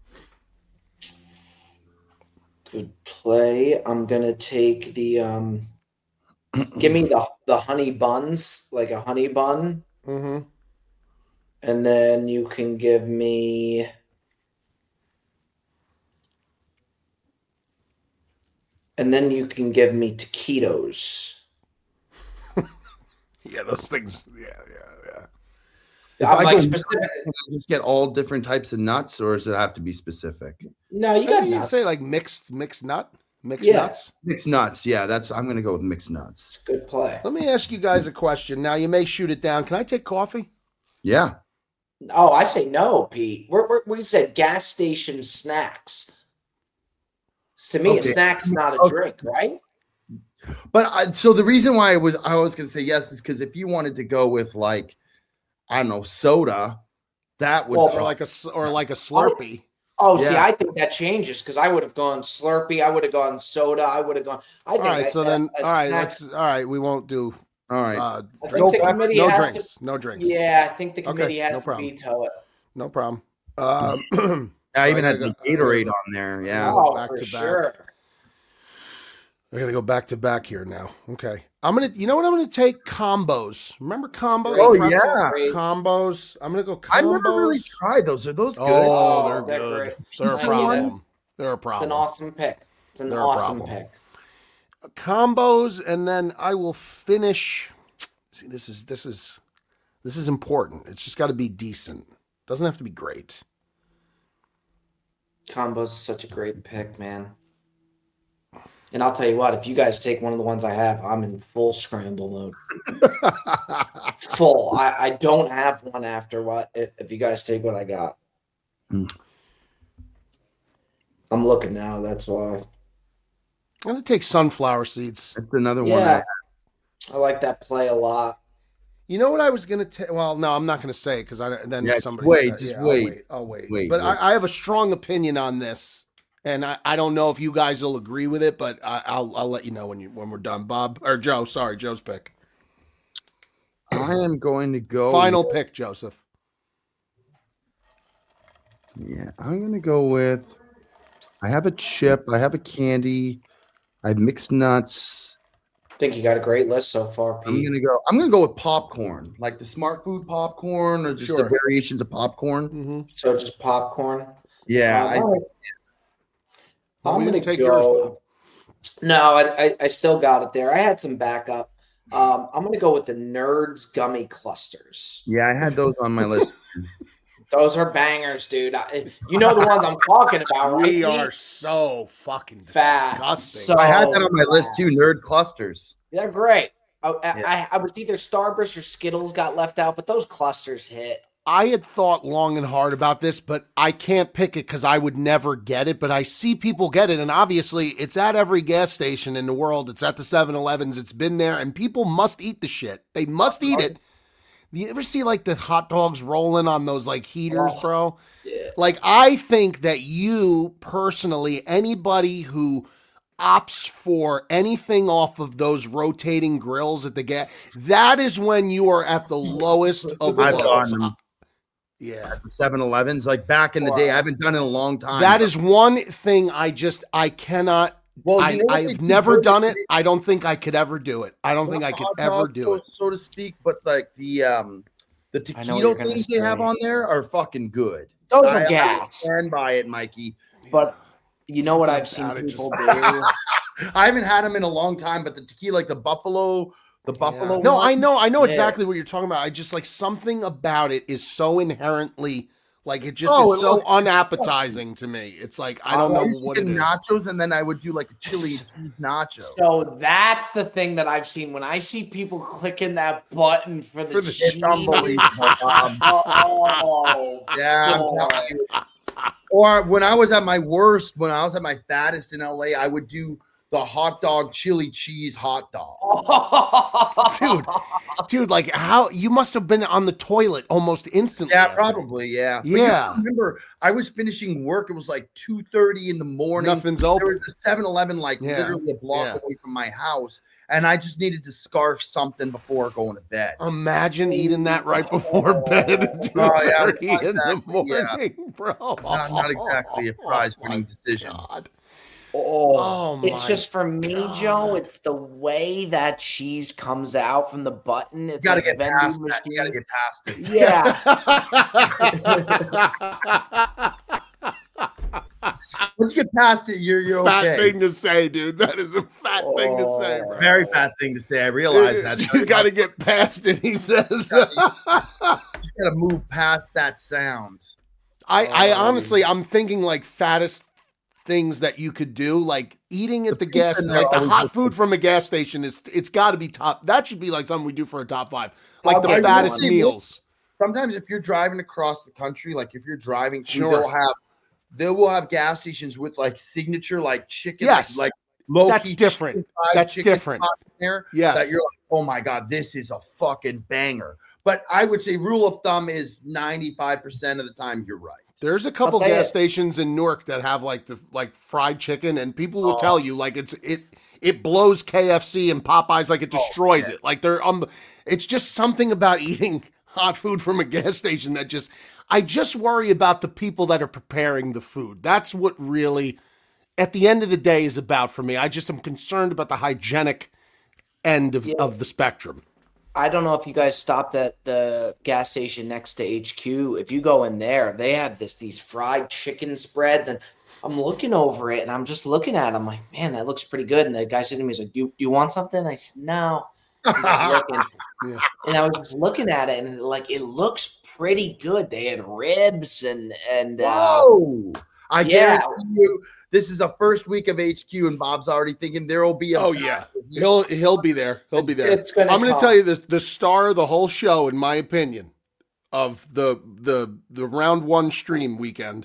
Good play. I'm gonna take the um. Give me the the honey buns, like a honey bun, Mm-hmm. and then you can give me. And then you can give me taquitos. Yeah, those things. Yeah, yeah, yeah. If I'm I like go, specific. can I just get all different types of nuts, or does it have to be specific? No, you You got can nuts. say like mixed mixed nut, mixed Yeah. nuts. Mixed nuts. Yeah, that's. I'm gonna go with mixed It's nuts. a good play. Let me ask you guys a question. Now you may shoot it down. Can I take coffee? Yeah. Oh, I say no, Pete. We're, we're, we said gas station snacks. To me, Okay. a snack is not a Okay. drink, right? But I, so the reason why I was I was gonna say yes is because if you wanted to go with like I don't know soda, that would Well, Or like a s- or like a Slurpee. Oh, see, Yeah. I think that changes because I would have gone Slurpee. I would have gone soda. I would have gone. I All think right, a- so a- then a all right, snack- let's all right. We won't do all right. uh, I think drinks. the committee no has drinks. to. No drinks. Yeah, I think the Okay, committee has no to problem. veto it. No problem. Um, I even I had the gotta- Gatorade on there. Yeah. Oh, back for to back. sure. I gotta go back to back here now. Okay. I'm gonna you know what I'm gonna take? Combos. Remember combos? great. Oh, Pretzel? yeah. Great. Combos. I'm gonna go combos. I've never really tried those. Are those good? Oh, Oh, they're they're good. great. They're a Pizza problem. ones? They're a It's problem. an awesome pick. It's an They're a awesome problem. pick. Combos, and then I will finish. See, this is this is this is important. It's just got to be decent. Doesn't have to be great. Combos is such a great pick, man. And I'll tell you what, if you guys take one of the ones I have, I'm in full scramble mode. Full. I, I don't have one after what if if you guys take what I got. Hmm. I'm looking now, that's why. I'm gonna take sunflower seeds. That's another one. Yeah. I, I like that play a lot. You know what I was gonna take? Well, no, I'm not gonna say because I then Yeah, just somebody wait, said, just yeah, wait. I'll wait. I'll wait. Wait, but wait. I, I have a strong opinion on this, and I, I don't know if you guys will agree with it, but I, I'll I'll let you know when you when we're done. Bob or Joe? Sorry, Joe's pick. I am going to go. Final pick, Joseph. Yeah, I'm gonna go with. I have a chip. I have a candy. I have mixed nuts. I think you got a great list so far, I'm Pete. gonna go. I'm gonna go with popcorn, like the smart food popcorn, or just Sure. the variations of popcorn. Mm-hmm. So just popcorn. Yeah, Um, I, all right. Well, I'm we gonna didn't take go. yours, Bob. No, I, I I still got it there. I had some backup. Um, I'm gonna go with the Nerds gummy clusters. yeah, I had those on my list. Those are bangers, dude. I, you know the ones I'm talking about, right? We Pete? are so fucking Fat. disgusting. So- I had that on my list bad. too. Nerd clusters. They're great. I, I, Yeah. I, I was either Starburst or Skittles got left out, but those clusters hit. I had thought long and hard about this, but I can't pick it because I would never get it. But I see people get it, and obviously it's at every gas station in the world. It's at the seven elevens. It's been there, and people must eat the shit. They must eat it. You ever see like the hot dogs rolling on those like heaters, Oh, bro? Yeah. Like I think that you personally, anybody who opts for anything off of those rotating grills at the gas, that is when you are at the lowest of I've lows. gotten them Yeah. at the seven elevens. Like back in the day, I haven't done it in a long time. That is one thing I just I cannot. well, I, you know what they I've do never for done this it. I don't think I could ever do it. I don't think I Not could hot ever dogs, do so, it. so to speak, but like the um the I know what you're taquito gonna things they have say. on there are fucking good. Those I, are I gas. stand by it, Mikey. But you know what I've Something seen about it just- people do? I haven't had them in a long time, but the tequila, like the buffalo, the buffalo. No, one, I know, I know Yeah. exactly what you're talking about. I just like something about it is so inherently like it just Oh, is it so looks unappetizing to me. It's like I don't I know used to what get it is. nachos, and then I would do like a chili cheese nacho. So that's the thing that I've seen when I see people clicking that button for the, For the- cheese. It's unbelievable, Bob. Oh, Yeah, I'm boy. telling you. Or when I was at my worst, when I was at my fattest in L A, I would do the hot dog chili cheese hot dog. dude, dude, like how you must have been on the toilet almost instantly. Yeah, probably. Yeah. Yeah. But remember, I was finishing work. It was like two thirty in the morning. Nothing's open. There was a seven eleven like Yeah. literally a block Yeah. away from my house. And I just needed to scarf something before going to bed. Imagine eating that right before bed at two Oh, yeah, thirty not in the exactly, yeah. morning, bro. Not, not exactly a prize-winning decision. God. Oh, Oh, it's my just for me, God. Joe. It's the way that cheese comes out from the button. It's You gotta like a get vending past that. machine. You gotta get past it. Yeah. Once you get past it, you're you're Fat okay. thing to say, dude. That is a fat thing to say, Oh. bro. Very fat thing to say. I realize that. You got to get past it, he says. You gotta move past that sound. I, I Oh. honestly, I'm thinking like fattest things that you could do, like eating at the, The gas, pizza in there like the always hot looks food from a gas station is, it's got to be top. That should be like something we do for a top five, like the I will fattest say meals. this. Sometimes if you're driving across the country, like if you're driving, through, Sure. they'll have they will have gas stations with like signature like chicken, Yes. like, like low That's key different. chicken fried That's chicken different. hot in there. Yes. That you're like, oh my god, this is a fucking banger. But I would say rule of thumb is ninety-five percent of the time you're right. There's a couple I'll tell gas you. stations in Newark that have like the like fried chicken, and people will Oh. tell you like it's it it blows K F C and Popeyes, like it Oh, destroys yeah. it. Like they're um, it's just something about eating hot food from a gas station that just I just worry about the people that are preparing the food. That's what really, at the end of the day, is about for me. I just am concerned about the hygienic end of, Yeah. of the spectrum. I don't know if you guys stopped at the gas station next to H Q. If you go in there, they have this these fried chicken spreads, and I'm looking over it, and I'm just looking at it. I'm like, man, that looks pretty good. And the guy said to me, he's like, "Do you, you want something?" I said, "No." I'm just looking, Yeah. and I was just looking at it, and like it looks pretty good. They had ribs and and uh, Whoa! I yeah. guarantee you, this is the first week of H Q, and Bob's already thinking there will be a. Oh yeah, he'll he'll be there. He'll be there. It's gonna I'm going to come. tell you the the star of the whole show, in my opinion, of the the the round one stream weekend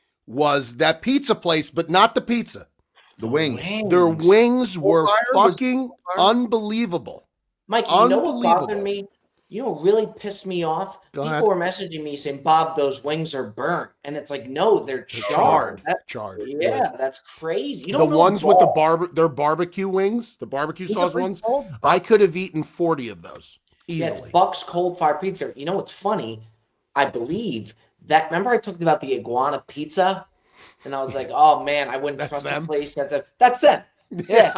was that pizza place, but not the pizza. the wings. Their wings were Fire was- fucking Fire? unbelievable. Mike, you know what Unbelievable. bothered me? You know what really pissed me off? Go People ahead. were messaging me saying, "Bob, those wings are burnt," and it's like, no, they're They're charred. That- charred. yeah, that's crazy. You The don't know ones with the raw. barbe their barbecue wings, the barbecue These are sauce pretty ones. cold. I could have eaten forty of those Yeah, it's easily. Buck's Cold Fire Pizza. You know what's funny? I believe that. Remember, I talked about the iguana pizza, and I was like, "Oh man, I wouldn't That's trust them? a place that's a that's them." Yeah,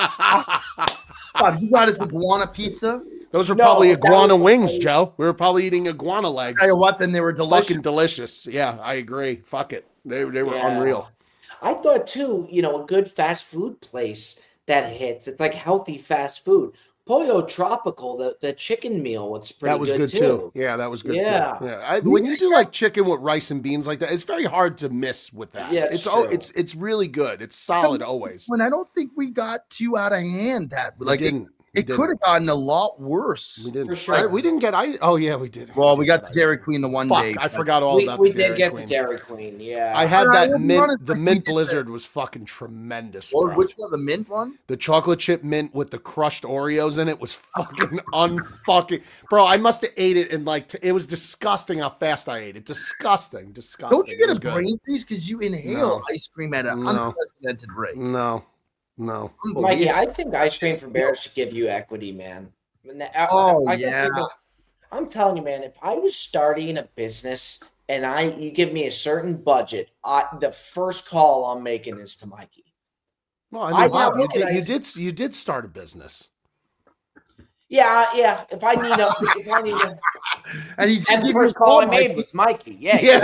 Bob, you got us iguana pizza. Those are No, probably that iguana was- wings, Joe. We were probably eating iguana legs. Tell you what, then they were delicious. Fucking delicious. Yeah, I agree. Fuck it. They, they were Yeah. unreal. I thought too. You know, a good fast food place that hits. It's like healthy fast food. Pollo Tropical, the, the chicken meal, was pretty That was good, too. Yeah, that was good Yeah. too. Yeah. I, when you do like chicken with rice and beans like that, it's very hard to miss with that. Yeah, it's it's oh, true. it's it's really good. It's solid always. When I don't think we got too out of hand, that like we it, didn't. We it didn't. could have gotten a lot worse. We didn't. For sure. I- we didn't get I. Oh yeah, we did. Well, we did got get the Dairy ice Queen the one cream. day. Fuck, I but- forgot all We, about we the did Dairy get Queen. the Dairy Queen. Yeah, I had I that will be mint. honest, The like, we mint did blizzard was fucking tremendous. Or bro. which one? The mint one? The chocolate chip mint with the crushed Oreos in it was fucking unfucking. Bro, I must have ate it and like t- it was disgusting how fast I ate it. Disgusting, disgusting. Don't you It get was a good. brain freeze because you inhale No. ice cream at an No. unprecedented rate? No, no. Mikey, Unbelievable. I think ice cream for bears should give you equity, man. And that- I- Oh, I- I think yeah. people- I'm telling you, man. If I was starting a business and I you give me a certain budget, I, the first call I'm making is to Mikey. Well, I I mean, Bob, now you look did, at you it- did, you did start a business. Yeah, yeah. If I need a, if I need a, And, he and the give first you a call I Mikey. made was Mikey. Yeah, Yes,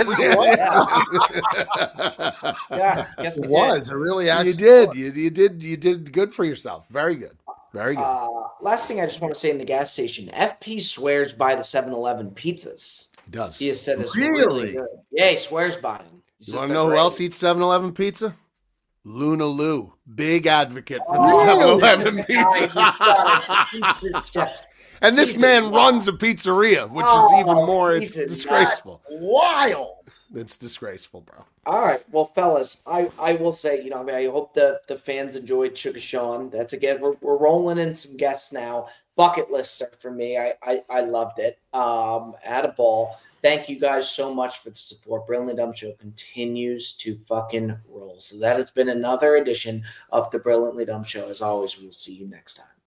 yeah, yeah. Guess It we did. was. It really actually you did. was. You, you did. You did good for yourself. Very good. Very good. Uh, last thing I just want to say in the gas station, F P swears by the seven eleven pizzas. he does. He has said it's Really? really good. Yeah, he swears by them. He You says want to they're know who great. else eats seven eleven pizza? Luna Lou, big advocate for the Oh, seven eleven this guy, pizza. this guy. And this He's man a runs a pizzeria, which oh, is even more. It's he's disgraceful. Wild. It's disgraceful, bro. All right, well, fellas, I, I will say, you know, I mean, I hope the, the fans enjoyed Sugar Sean. That's again, we're we're rolling in some guests now. Bucket lists are for me. I I, I loved it. Um, at a ball. Thank you guys so much for the support. Brilliantly Dumb Show continues to fucking roll. So that has been another edition of the Brilliantly Dumb Show. As always, we'll see you next time.